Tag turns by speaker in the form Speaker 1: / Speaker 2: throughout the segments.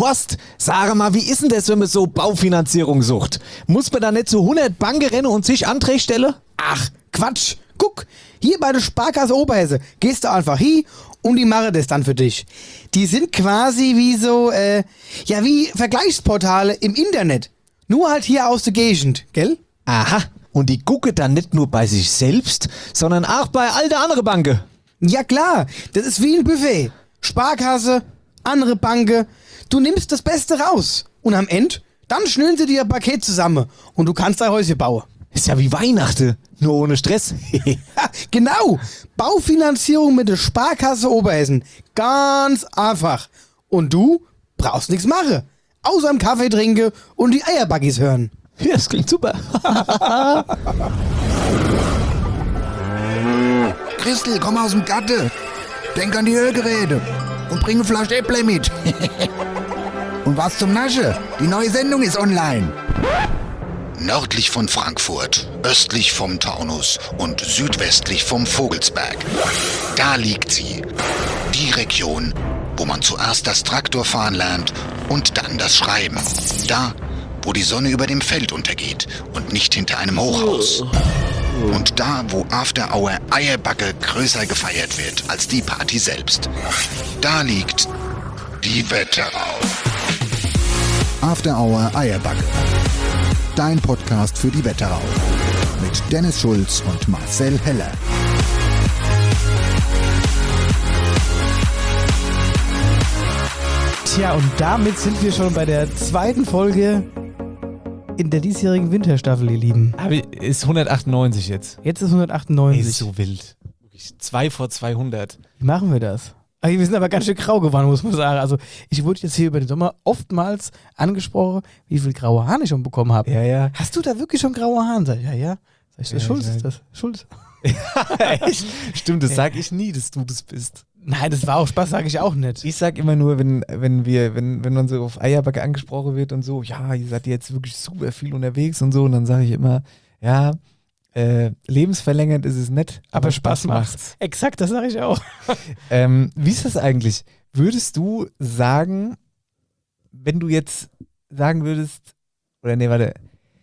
Speaker 1: Horst, sag mal, wie ist denn das, wenn man so Baufinanzierung sucht? Muss man da nicht zu 100 Banken rennen und sich Anträge stellen?
Speaker 2: Ach, Quatsch. Guck, hier bei der Sparkasse Oberhesse gehst du einfach hin und die machen das dann für dich. Die sind quasi wie so, wie Vergleichsportale im Internet. Nur halt hier aus der Gegend, gell?
Speaker 1: Aha, und die gucken dann nicht nur bei sich selbst, sondern auch bei all der anderen Banken.
Speaker 2: Ja klar, das ist wie ein Buffet. Sparkasse, andere Banken. Du nimmst das Beste raus. Und am Ende, dann schnüren sie dir ein Paket zusammen und du kannst dein Häuschen bauen.
Speaker 1: Ist ja wie Weihnachten, nur ohne Stress.
Speaker 2: Ja, genau. Baufinanzierung mit der Sparkasse Oberhessen. Ganz einfach. Und du brauchst nichts machen. Außer einen Kaffee trinken und die Eierbuggies hören.
Speaker 1: Ja, das klingt super.
Speaker 3: Christel, komm aus dem Gatte. Denk an die Ölgeräte und bring eine Flasche Äpple mit. Und was zum Nasche? Die neue Sendung ist online. Nördlich von Frankfurt, östlich vom Taunus und südwestlich vom Vogelsberg. Da liegt sie. Die Region, wo man zuerst das Traktorfahren lernt und dann das Schreiben. Da, wo die Sonne über dem Feld untergeht und nicht hinter einem Hochhaus. Und da, wo After Hour Eierbacke größer gefeiert wird als die Party selbst. Da liegt die Wetterau. After Hour Eierbacke. Dein Podcast für die Wetterau. Mit Dennis Schulz und Marcel Heller.
Speaker 2: Tja, und damit sind wir schon bei der zweiten Folge in der diesjährigen Winterstaffel, ihr Lieben.
Speaker 1: Aber ist 198 jetzt.
Speaker 2: Jetzt ist 198.
Speaker 1: Ist so wild. 2 vor 200.
Speaker 2: Wie machen wir das? Wir sind aber ganz schön grau geworden, muss man sagen. Also ich wurde jetzt hier über den Sommer oftmals angesprochen, wie viel graue Haare ich schon bekommen habe.
Speaker 1: Ja.
Speaker 2: Hast du da wirklich schon graue Haare? Sag ich, ja. Sag ich,
Speaker 1: Ja,
Speaker 2: Schulz
Speaker 1: ja.
Speaker 2: ist das. Schulz.
Speaker 1: Echt? Stimmt, das sag ich nie, dass du das bist.
Speaker 2: Nein, das war auch Spaß, sage ich auch nicht.
Speaker 1: Ich sag immer nur, wenn man so auf Eierbacke angesprochen wird und so, ja, ihr seid jetzt wirklich super viel unterwegs und so, und dann sage ich immer, ja, lebensverlängernd ist es nett, aber Spaß macht's.
Speaker 2: Exakt, das sage ich auch.
Speaker 1: Wie ist das eigentlich? Würdest du sagen, wenn du jetzt sagen würdest, oder nee, warte,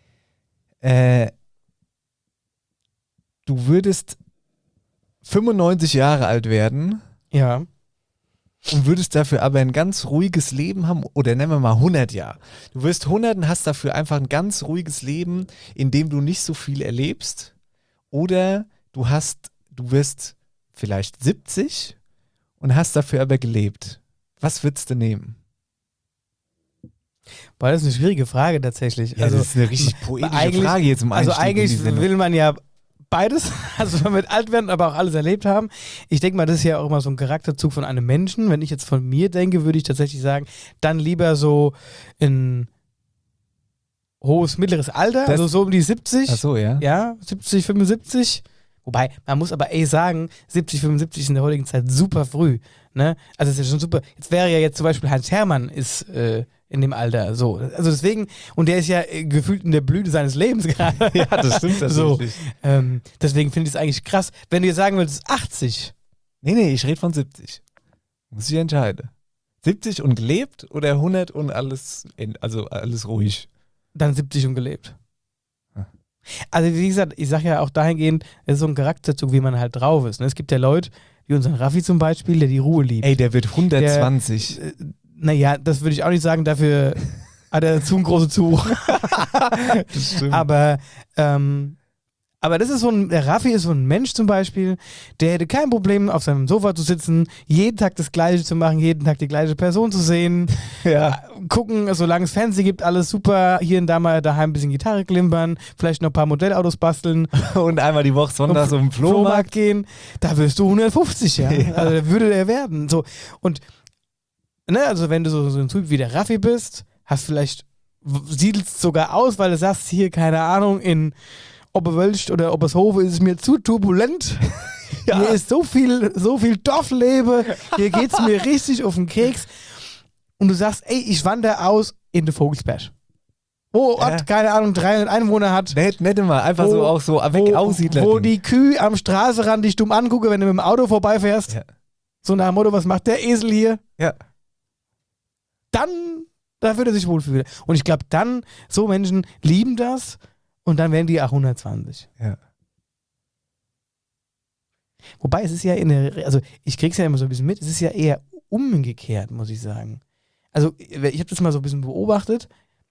Speaker 1: du würdest 95 Jahre alt werden,
Speaker 2: Ja.
Speaker 1: und würdest dafür aber ein ganz ruhiges Leben haben, oder nennen wir mal 100 Jahre. Du wirst 100 und hast dafür einfach ein ganz ruhiges Leben, in dem du nicht so viel erlebst, oder du wirst vielleicht 70 und hast dafür aber gelebt. Was würdest du nehmen?
Speaker 2: Boah, das ist eine schwierige Frage tatsächlich.
Speaker 1: Ja, das ist eine richtig poetische Frage jetzt im Einstieg.
Speaker 2: Also eigentlich will man ja beides, also man wird alt werden, aber auch alles erlebt haben. Ich denke mal, das ist ja auch immer so ein Charakterzug von einem Menschen. Wenn ich jetzt von mir denke, würde ich tatsächlich sagen, dann lieber so ein hohes, mittleres Alter, also so um die 70.
Speaker 1: Ach so, ja.
Speaker 2: Ja, 70, 75. Wobei, man muss aber sagen, 70, 75 ist in der heutigen Zeit super früh. Ne? Also es ist ja schon super. Jetzt wäre ja jetzt zum Beispiel Heinz Herrmann ist in dem Alter so. Also deswegen, und der ist ja gefühlt in der Blüte seines Lebens gerade.
Speaker 1: Ja, das stimmt
Speaker 2: so.
Speaker 1: tatsächlich.
Speaker 2: Deswegen finde ich es eigentlich krass. Wenn du jetzt sagen würdest, 80.
Speaker 1: Nee, ich rede von 70. Muss ich entscheiden. 70 und gelebt oder 100 und alles ruhig?
Speaker 2: Dann 70 und gelebt. Also wie gesagt, ich sage ja auch dahingehend, es ist so ein Charakterzug, wie man halt drauf ist. Ne? Es gibt ja Leute, wie unseren Raffi zum Beispiel, der die Ruhe liebt.
Speaker 1: Ey, der wird 120.
Speaker 2: Naja, das würde ich auch nicht sagen, dafür hat er zu einen großen Zug.
Speaker 1: Das stimmt.
Speaker 2: Aber das ist so der Raffi ist so ein Mensch zum Beispiel, der hätte kein Problem, auf seinem Sofa zu sitzen, jeden Tag das Gleiche zu machen, jeden Tag die gleiche Person zu sehen, gucken, solange es Fernsehen gibt, alles super, hier und da mal daheim ein bisschen Gitarre klimpern, vielleicht noch ein paar Modellautos basteln
Speaker 1: und einmal die Woche sonntags um den
Speaker 2: Flohmarkt gehen, da wirst du 150, ja. Also da würde der werden. So. Und ne, also wenn du so ein Typ wie der Raffi bist, siedelst sogar aus, weil du sagst, hier, keine Ahnung, in Oberwölst oder Obershofe ist es mir zu turbulent. Ja. Hier ist so viel Dorfleben, hier geht's mir richtig auf den Keks. Und du sagst, ey, ich wandere aus in den Vogelsberg. Wo Ort, keine Ahnung, 300 Einwohner hat.
Speaker 1: Nicht mal, einfach so auch so weg Aussiedler.
Speaker 2: Wo die Kühe am Straßenrand dich dumm angucken, wenn du mit dem Auto vorbeifährst. Ja. So nach dem Motto, was macht der Esel hier?
Speaker 1: Ja.
Speaker 2: Dann Da würde er sich wohlfühlen. Und ich glaube dann, so Menschen lieben das und dann werden die auch 120.
Speaker 1: Ja.
Speaker 2: Wobei es ist ja also ich krieg's ja immer so ein bisschen mit, es ist ja eher umgekehrt, muss ich sagen. Also ich habe das mal so ein bisschen beobachtet.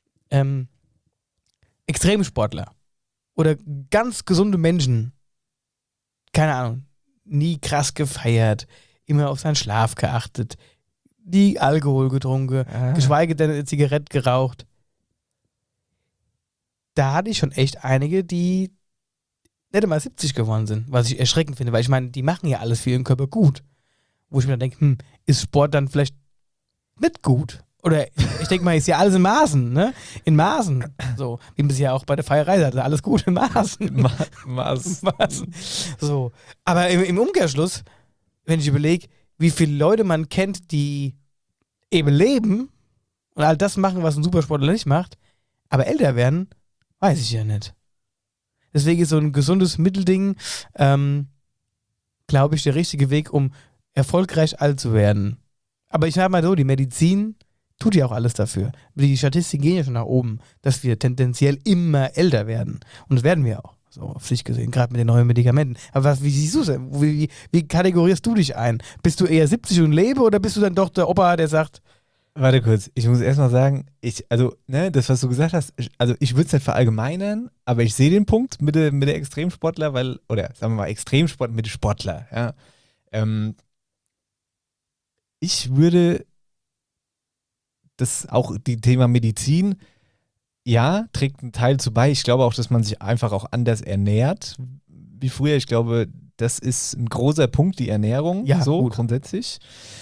Speaker 2: Extremsportler oder ganz gesunde Menschen, keine Ahnung, nie krass gefeiert, immer auf seinen Schlaf geachtet, nie Alkohol getrunken, geschweige denn eine Zigarette geraucht. Da hatte ich schon echt einige, die nicht einmal 70 geworden sind, was ich erschreckend finde, weil ich meine, die machen ja alles für ihren Körper gut. Wo ich mir dann denke, ist Sport dann vielleicht nicht gut? Oder ich denke mal, ist ja alles in Maßen, ne? In Maßen. So, wie man es ja auch bei der Feierei sagt, alles gut in Maßen. Maßen. So. Aber im Umkehrschluss, wenn ich überlege, wie viele Leute man kennt, die eben leben und all das machen, was ein Supersportler nicht macht, aber älter werden, weiß ich ja nicht. Deswegen ist so ein gesundes Mittelding, glaube ich, der richtige Weg, um erfolgreich alt zu werden. Aber ich sage mal so, die Medizin tut ja auch alles dafür. Die Statistiken gehen ja schon nach oben, dass wir tendenziell immer älter werden. Und das werden wir auch, so auf sich gesehen, gerade mit den neuen Medikamenten. Aber wie siehst du es denn? Wie kategorierst du dich ein? Bist du eher 70 und lebe oder bist du dann doch der Opa, der sagt...
Speaker 1: Warte kurz, ich muss erstmal sagen, das, was du gesagt hast, also ich würde es nicht verallgemeinern, aber ich sehe den Punkt mit der Extremsportler, oder sagen wir mal Extremsport mit Sportler, ja. Ich würde das auch, die Thema Medizin, ja, trägt einen Teil zu bei. Ich glaube auch, dass man sich einfach auch anders ernährt wie früher. Ich glaube, das ist ein großer Punkt, die Ernährung,
Speaker 2: ja,
Speaker 1: so
Speaker 2: gut.
Speaker 1: Grundsätzlich.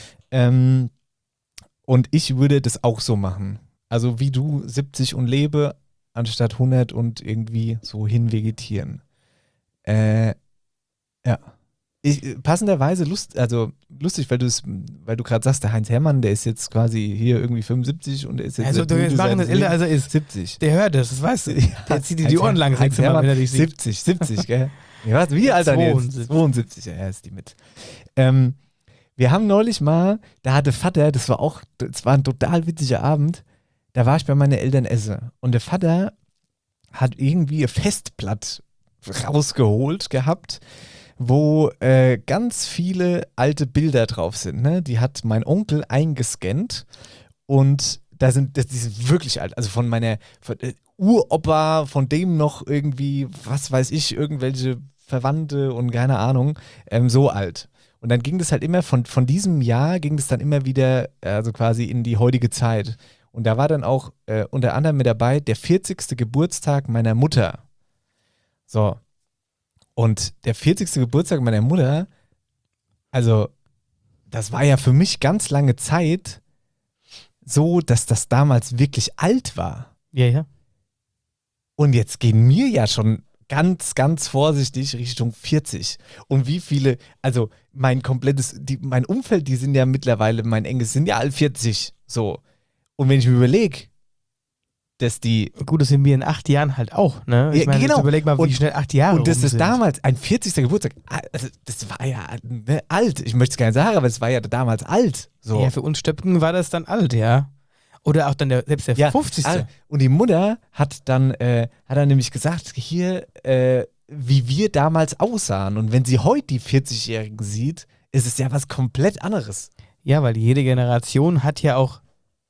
Speaker 1: Und ich würde das auch so machen. Also wie du 70 und lebe, anstatt 100 und irgendwie so hinvegetieren. Ja. Passenderweise lustig, weil du gerade sagst, der Heinz Herrmann, der ist jetzt quasi hier irgendwie 75 und der ist jetzt.
Speaker 2: Also du jetzt machen das älter, als er ist.
Speaker 1: 70.
Speaker 2: Der hört das weißt du. Der zieht dir die Ohren lang,
Speaker 1: Heinz Herrmann,
Speaker 2: wenn er dich sieht.
Speaker 1: 70, gell? Ja, was, wie alt er jetzt? 72, ja, ist die mit. Wir haben neulich mal, da hatte Vater, das war ein total witziger Abend, da war ich bei meinen Eltern essen und der Vater hat irgendwie ein Festblatt rausgeholt gehabt, wo ganz viele alte Bilder drauf sind. Ne? Die hat mein Onkel eingescannt und die sind wirklich alt. Also von Uropa, von dem noch irgendwie, was weiß ich, irgendwelche Verwandte und keine Ahnung, so alt. Und dann ging das halt immer, von diesem Jahr ging das dann immer wieder, also quasi in die heutige Zeit. Und da war dann auch unter anderem mit dabei der 40. Geburtstag meiner Mutter. So. Und der 40. Geburtstag meiner Mutter, also das war ja für mich ganz lange Zeit so, dass das damals wirklich alt war.
Speaker 2: Ja, ja.
Speaker 1: Und jetzt gehen mir ja schon ganz, ganz vorsichtig Richtung 40. Und wie viele, also mein Umfeld, die sind ja mittlerweile, mein enges, sind ja alle 40. So. Und wenn ich mir überlege, dass die.
Speaker 2: Gut, das sind wir in 8 Jahren halt auch, ne? Ich meine,
Speaker 1: genau.
Speaker 2: Überleg mal, wie schnell 8 Jahre
Speaker 1: Und das ist
Speaker 2: sind.
Speaker 1: damals ein 40. Geburtstag. Also das war ja alt. Ich möchte es gar nicht sagen, aber es war ja damals alt. So.
Speaker 2: Ja, für uns Stöpken war das dann alt, ja. Oder auch dann selbst der 50.
Speaker 1: Und die Mutter hat dann nämlich gesagt, hier, wie wir damals aussahen. Und wenn sie heute die 40-Jährigen sieht, ist es ja was komplett anderes.
Speaker 2: Ja, weil jede Generation hat ja auch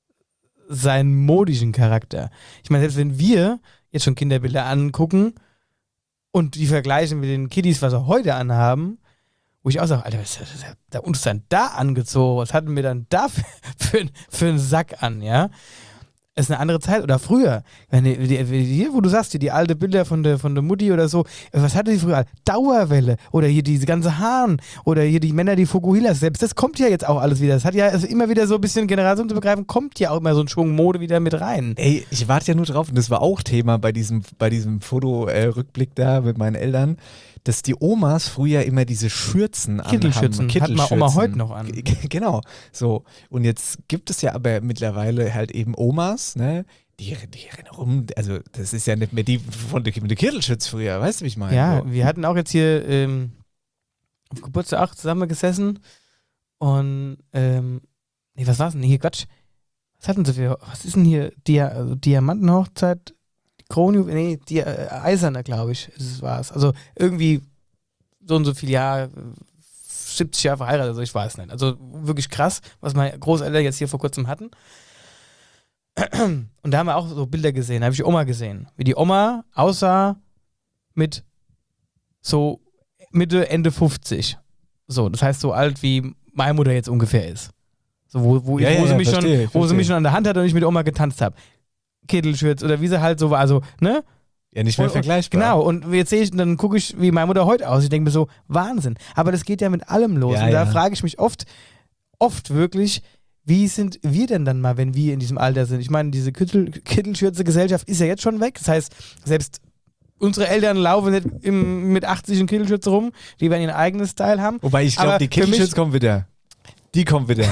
Speaker 2: seinen modischen Charakter. Ich meine, selbst wenn wir jetzt schon Kinderbilder angucken und die vergleichen mit den Kiddies, was sie heute anhaben, wo ich auch sage, Alter, was ist da uns dann da angezogen? Was hatten wir dann da für einen Sack an, ja? Es ist eine andere Zeit oder früher. Wo du sagst, die alte Bilder von der Mutti oder so, was hatte die früher? Dauerwelle oder hier diese ganze Haaren oder hier die Männer, die Fukuhilas, selbst das kommt ja jetzt auch alles wieder. Das hat ja also immer wieder so ein bisschen generationsübergreifend, kommt ja auch immer so ein Schwung Mode wieder mit rein.
Speaker 1: Ey, ich warte ja nur drauf und das war auch Thema bei diesem Fotorückblick da mit meinen Eltern, dass die Omas früher immer diese Schürzen
Speaker 2: Kittelschürzen hat man Oma heute noch an.
Speaker 1: Genau, so. Und jetzt gibt es ja aber mittlerweile halt eben Omas, ne, die rennen rum, also das ist ja nicht mehr die von der Kittelschürz früher, weißt du, wie ich meine?
Speaker 2: Ja,
Speaker 1: so.
Speaker 2: Wir hatten auch jetzt hier auf Geburtstag auch zusammen gesessen und was war's denn? Hier, Quatsch. Was hatten sie für, was ist denn hier, Diamantenhochzeit, Kronjuwel, nee, Eiserne, glaube ich, das war's. Also irgendwie so und so viele Jahre, 70 Jahre verheiratet, also ich weiß nicht. Also wirklich krass, was meine Großeltern jetzt hier vor kurzem hatten. Und da haben wir auch so Bilder gesehen, da habe ich die Oma gesehen, wie die Oma aussah mit so Mitte, Ende 50. So, das heißt so alt wie meine Mutter jetzt ungefähr ist. So, wo sie mich schon an der Hand hatte und ich mit Oma getanzt habe. Kittelschürz oder wie sie halt so war, also, ne?
Speaker 1: Ja, nicht mehr vergleichbar.
Speaker 2: Genau, und jetzt sehe ich, dann gucke ich, wie meine Mutter heute aussieht. Ich denke mir so, Wahnsinn. Aber das geht ja mit allem los.
Speaker 1: Ja,
Speaker 2: und da frage ich mich oft wirklich, wie sind wir denn dann mal, wenn wir in diesem Alter sind? Ich meine, diese Kittelschürze-Gesellschaft ist ja jetzt schon weg. Das heißt, selbst unsere Eltern laufen nicht mit 80 in Kittelschürze rum. Die werden ihren eigenen Style haben.
Speaker 1: Wobei ich glaube, die Kittelschürze kommt wieder. Die kommt wieder.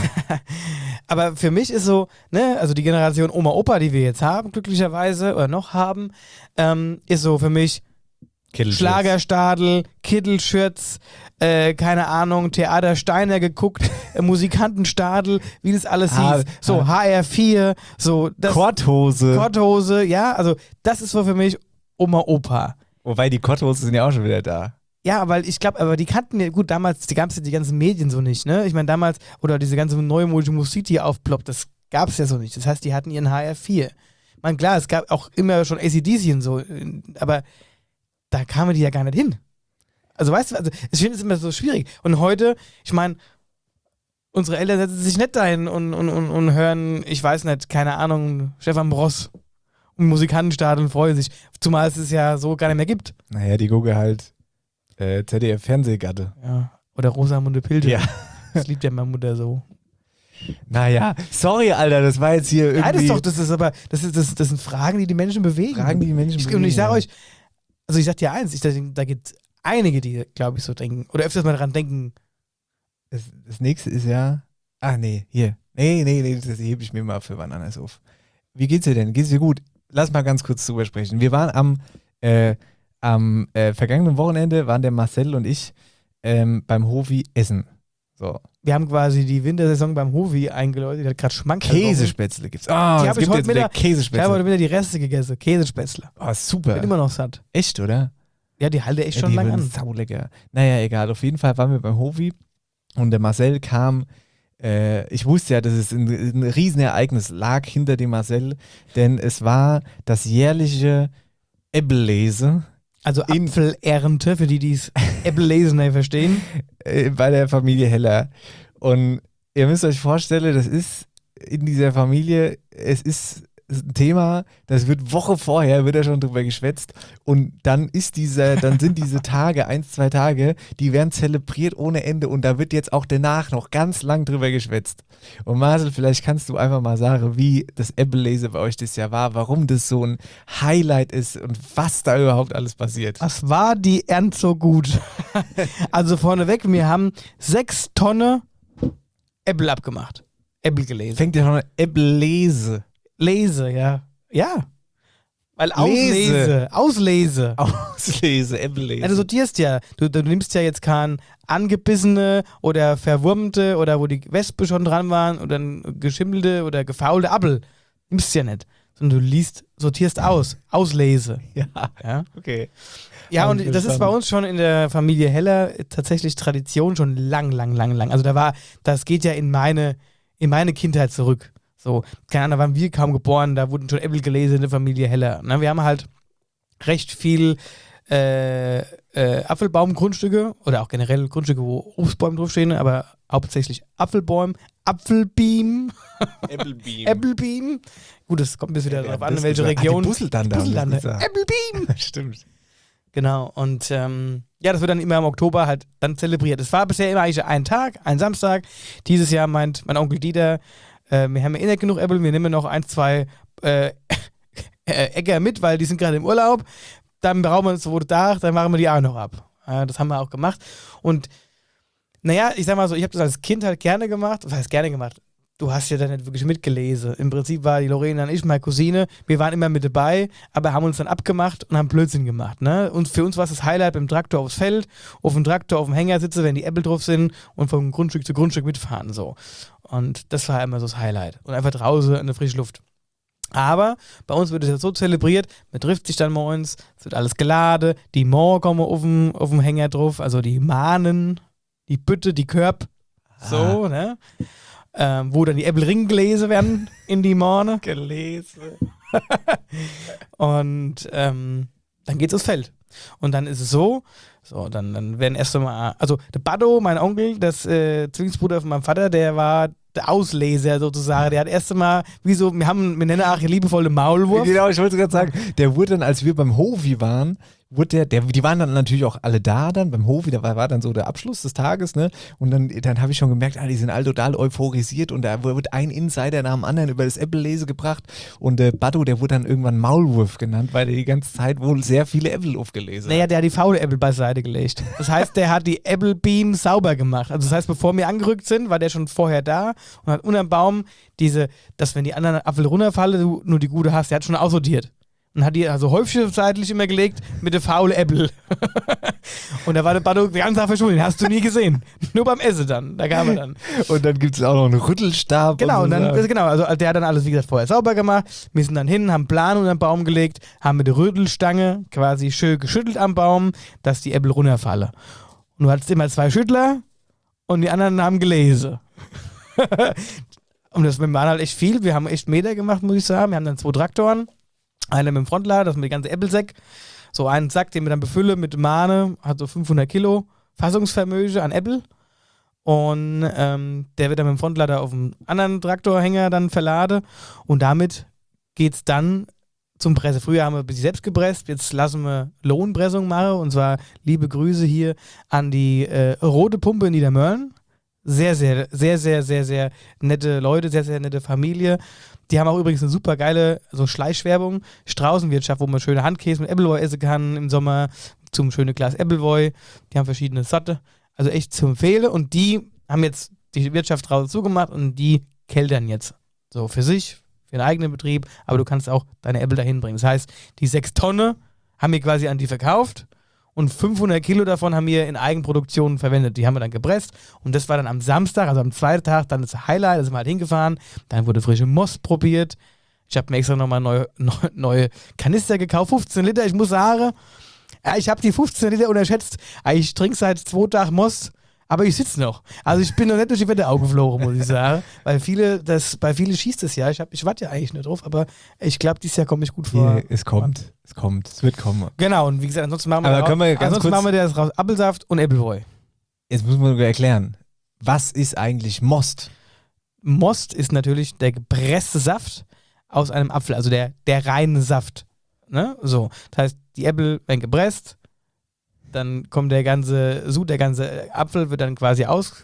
Speaker 2: Aber für mich ist so, ne, also die Generation Oma, Opa, die wir jetzt haben, glücklicherweise, oder noch haben, ist so für mich Schlagerstadel, Kittelschürz, keine Ahnung, Theater Steiner geguckt, Musikantenstadel, wie das alles hieß. So, HR4, so. Korthose, ja, also das ist so für mich Oma, Opa.
Speaker 1: Wobei die Korthose sind ja auch schon wieder da.
Speaker 2: Ja, weil ich glaube, aber die kannten ja, gut, damals gab es ja die ganzen Medien so nicht, ne? Ich meine, damals, oder diese ganze neumodische Musik, die hier aufploppt, das gab es ja so nicht. Das heißt, die hatten ihren HR4. Ich meine, klar, es gab auch immer schon AC/DC und so, aber da kamen die ja gar nicht hin. Also, weißt du, ich finde es immer so schwierig. Und heute, ich meine, unsere Eltern setzen sich nicht dahin und hören, ich weiß nicht, keine Ahnung, Stefan Bross und Musikantenstadel und freuen sich. Zumal es ja so gar nicht mehr gibt.
Speaker 1: Naja, die gucke halt ZDF-Fernsehgatte.
Speaker 2: Ja. Oder Rosamunde Pilcher.
Speaker 1: Ja.
Speaker 2: Das liebt ja meine Mutter so.
Speaker 1: Naja, sorry, Alter, das war jetzt hier irgendwie...
Speaker 2: Nein, das sind Fragen, die Menschen bewegen. Und ich sage euch, also ich sag dir eins, da gibt es einige, die, glaube ich, so denken, oder öfters mal dran denken.
Speaker 1: Das nächste ist ja... Ach nee, hier. Nee, das hebe ich mir mal für wann anders auf. Wie geht's dir denn? Geht's dir gut? Lass mal ganz kurz drüber sprechen. Wir waren am vergangenen Wochenende waren der Marcel und ich beim Hovi essen. So.
Speaker 2: Wir haben quasi die Wintersaison beim Hovi eingeläutet. Die hat gerade Schmankerl.
Speaker 1: Käsespätzle gibt's. Oh,
Speaker 2: die habe ich heute wieder
Speaker 1: Käsespätzle.
Speaker 2: Ich habe heute wieder die Reste gegessen. Käsespätzle.
Speaker 1: Oh, super.
Speaker 2: Bin immer noch satt.
Speaker 1: Echt, oder?
Speaker 2: Ja, die halte echt schon lange an.
Speaker 1: Saulecker. Naja, egal. Auf jeden Fall waren wir beim Hovi und der Marcel kam. Ich wusste ja, dass es ein Riesenereignis lag hinter dem Marcel, denn es war das jährliche Äppellese.
Speaker 2: Also Apfelernte, für die es Äppellesen nicht verstehen.
Speaker 1: Bei der Familie Heller. Und ihr müsst euch vorstellen, das ist in dieser Familie, es ist ein Thema, das wird Woche vorher, wird da schon drüber geschwätzt. Und dann sind diese Tage, 1-2 Tage, die werden zelebriert ohne Ende. Und da wird jetzt auch danach noch ganz lang drüber geschwätzt. Und Marcel, vielleicht kannst du einfach mal sagen, wie das Äppellese bei euch das Jahr war, warum das so ein Highlight ist und was da überhaupt alles passiert.
Speaker 2: Was war die Ernte so gut? Also vorneweg, wir haben 6 Tonnen Äpfel abgemacht. Äpfel gelesen.
Speaker 1: Fängt ja schon an, Äppellese.
Speaker 2: Lese, ja. Ja. Weil
Speaker 1: Auslese,
Speaker 2: Also
Speaker 1: Äppellese.
Speaker 2: du sortierst ja. Du nimmst ja jetzt keinen angebissene oder verwurmte oder wo die Wespe schon dran waren oder ein geschimmelte oder gefaulte Apfel. Nimmst ja nicht. Sondern du sortierst aus. Auslese.
Speaker 1: Ja. Okay.
Speaker 2: Ja, und das ist bei uns schon in der Familie Heller tatsächlich Tradition schon lang. Also das geht ja in meine Kindheit zurück. So, keine Ahnung, da waren wir kaum geboren, da wurden schon Äpfel gelesen in der Familie Heller. Na, wir haben halt recht viel Apfelbaumgrundstücke oder auch generell Grundstücke, wo Obstbäume draufstehen, aber hauptsächlich Apfelbäume, Apfelbeam. Äppelbeam. Gut, das kommt ein bisschen wieder darauf an, in welche Region.
Speaker 1: Die Busseldande.
Speaker 2: Äppelbeam.
Speaker 1: Stimmt.
Speaker 2: Genau, und ja, das wird dann immer im Oktober halt dann zelebriert. Es war bisher immer eigentlich ein Tag, ein Samstag. Dieses Jahr meint mein Onkel Dieter, wir haben ja nicht genug Äpfel, wir nehmen noch 1-2 Äcker mit, weil die sind gerade im Urlaub. Dann brauchen wir uns so Tag, dann machen wir die auch noch ab. Das haben wir auch gemacht. Und naja, ich sag mal so, ich habe das als Kind halt gerne gemacht. Was heißt gerne gemacht? du hast ja da nicht wirklich mitgelesen. Im Prinzip war die Lorena und ich, meine Cousine, wir waren immer mit dabei, aber haben uns dann abgemacht und haben Blödsinn gemacht. Ne? Und für uns war es das Highlight beim Traktor aufs Feld, auf dem Traktor auf dem Hänger sitzen, wenn die Äpfel drauf sind und vom Grundstück zu Grundstück mitfahren. So. Und das war immer so das Highlight. Und einfach draußen in der frischen Luft. Aber bei uns wird es ja so zelebriert, man trifft sich dann morgens, es wird alles geladen, die Moor kommen auf dem Hänger drauf, also die Mahnen, die Bütte, die Körb, so, ne? Wo dann die Äpfelringe gelesen werden in die Morne.
Speaker 1: Gelesen.
Speaker 2: Und dann geht's aufs Feld. Und dann ist es so, dann werden erst einmal, also der Baddo, mein Onkel, das Zwillingsbruder von meinem Vater, der war der Ausleser sozusagen. Der hat erst einmal, wir nennen auch liebevoll den Maulwurf.
Speaker 1: Genau, ich wollte gerade sagen, der wurde dann, als wir beim Hovi waren, die waren dann natürlich auch alle da dann beim Hofi, da war dann so der Abschluss des Tages, ne? Und dann habe ich schon gemerkt, die sind alle total euphorisiert und da wird ein Insider nach dem anderen über das Äppellese gebracht und der Baddo, der wurde dann irgendwann Maulwurf genannt, weil der die ganze Zeit wohl sehr viele Äpfel aufgelesen hat.
Speaker 2: Naja, der hat die faule Äpfel beiseite gelegt. Das heißt, der hat die Äppelbeam sauber gemacht. Also das heißt, bevor wir angerückt sind, war der schon vorher da und hat unterm Baum dass wenn die anderen Apfel runterfallen, du nur die gute hast, der hat schon aussortiert. Und hat die also häufig seitlich immer gelegt mit der faulen Äpfel. Und da war der Baddo ganz verschwunden, hast du nie gesehen. Nur beim Essen dann, da kam er dann.
Speaker 1: Und dann gibt es auch noch einen Rüttelstab.
Speaker 2: Genau, also der hat dann alles, wie gesagt, vorher sauber gemacht. Wir sind dann hin, haben Plan unter den Baum gelegt, haben mit der Rüttelstange quasi schön geschüttelt am Baum, dass die Äpfel runterfallen. Und du hattest immer 2 Schüttler und die anderen haben gelesen. Und das waren halt echt viel. Wir haben echt Meter gemacht, muss ich sagen. Wir haben dann 2 Traktoren. Einer mit dem Frontlader, das mit dem ganzen Äppelsäck. So einen Sack, den wir dann befüllen mit Mahne, hat so 500 Kilo Fassungsvermögen an Äppel. Und der wird dann mit dem Frontlader auf dem anderen Traktorhänger dann verladen. Und damit geht's dann zum Presse. Früher haben wir ein bisschen selbst gepresst, jetzt lassen wir Lohnpressung machen. Und zwar liebe Grüße hier an die Rote Pumpe in Niedermörlen. Sehr, sehr, sehr, sehr, sehr, sehr nette Leute, sehr, sehr nette Familie. Die haben auch übrigens eine super geile Schleichwerbung, Straußenwirtschaft, wo man schöne Handkäse mit Äppelwoi essen kann im Sommer, zum schönen Glas Äppelwoi. Die haben verschiedene Sorte, also echt zu empfehlen. Und die haben jetzt die Wirtschaft draußen zugemacht und die keltern jetzt. So für sich, für den eigenen Betrieb, aber du kannst auch deine Äppel dahin bringen. Das heißt, die 6 Tonnen haben wir quasi an die verkauft. Und 500 Kilo davon haben wir in Eigenproduktion verwendet. Die haben wir dann gepresst. Und das war dann am Samstag, also am zweiten Tag, dann das Highlight. Da sind wir halt hingefahren. Dann wurde frische Most probiert. Ich habe mir extra nochmal neue Kanister gekauft. 15 Liter. Ich muss sagen, ich habe die 15 Liter unterschätzt. Ich trinke seit 2 Tagen Most. Aber ich sitze noch. Also ich bin noch nicht durch die Wetteraugen geflogen, muss ich sagen. Bei viele schießt es ja. Ich warte ja eigentlich nicht drauf, aber ich glaube, dieses Jahr komme ich gut vor.
Speaker 1: Ja, es kommt. Es wird kommen.
Speaker 2: Genau, und wie gesagt, ansonsten machen
Speaker 1: wir
Speaker 2: das raus Apfelsaft und Äppelwoi.
Speaker 1: Jetzt müssen wir nur erklären, was ist eigentlich Most?
Speaker 2: Most ist natürlich der gepresste Saft aus einem Apfel, also der reine Saft. Ne? So, das heißt, die Äpfel werden gepresst, dann kommt der ganze Apfel wird dann quasi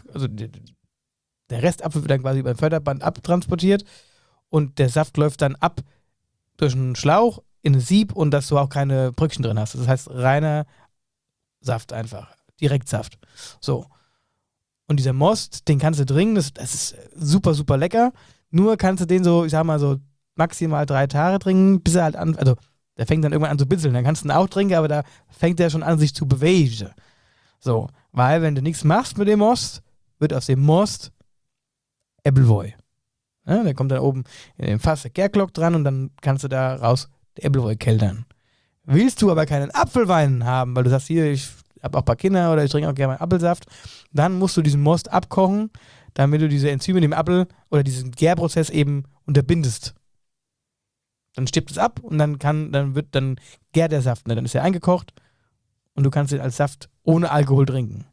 Speaker 2: der Restapfel wird dann quasi über ein Förderband abtransportiert und der Saft läuft dann ab durch einen Schlauch in ein Sieb und dass du auch keine Bröckchen drin hast. Das heißt, reiner Saft einfach. Direktsaft. So. Und dieser Most, den kannst du trinken, das ist super, super lecker. Nur kannst du den so, ich sag mal so, maximal 3 Tage trinken, bis er halt an, also der fängt dann irgendwann an zu bitzeln. Dann kannst du ihn auch trinken, aber da fängt er schon an, sich zu bewegen. So, weil wenn du nichts machst mit dem Most, wird aus dem Most Äppelwoi. Ja, der kommt dann oben in den Fass der Gärglock dran und dann kannst du da raus der Äppelwoi keltern. Willst du aber keinen Apfelwein haben, weil du sagst, hier, ich habe auch ein paar Kinder oder ich trinke auch gerne meinen Apfelsaft, dann musst du diesen Most abkochen, damit du diese Enzyme in dem Apfel oder diesen Gärprozess eben unterbindest. Dann stirbt es ab und dann gärt der Saft. Ne? Dann ist er eingekocht und du kannst ihn als Saft ohne Alkohol trinken.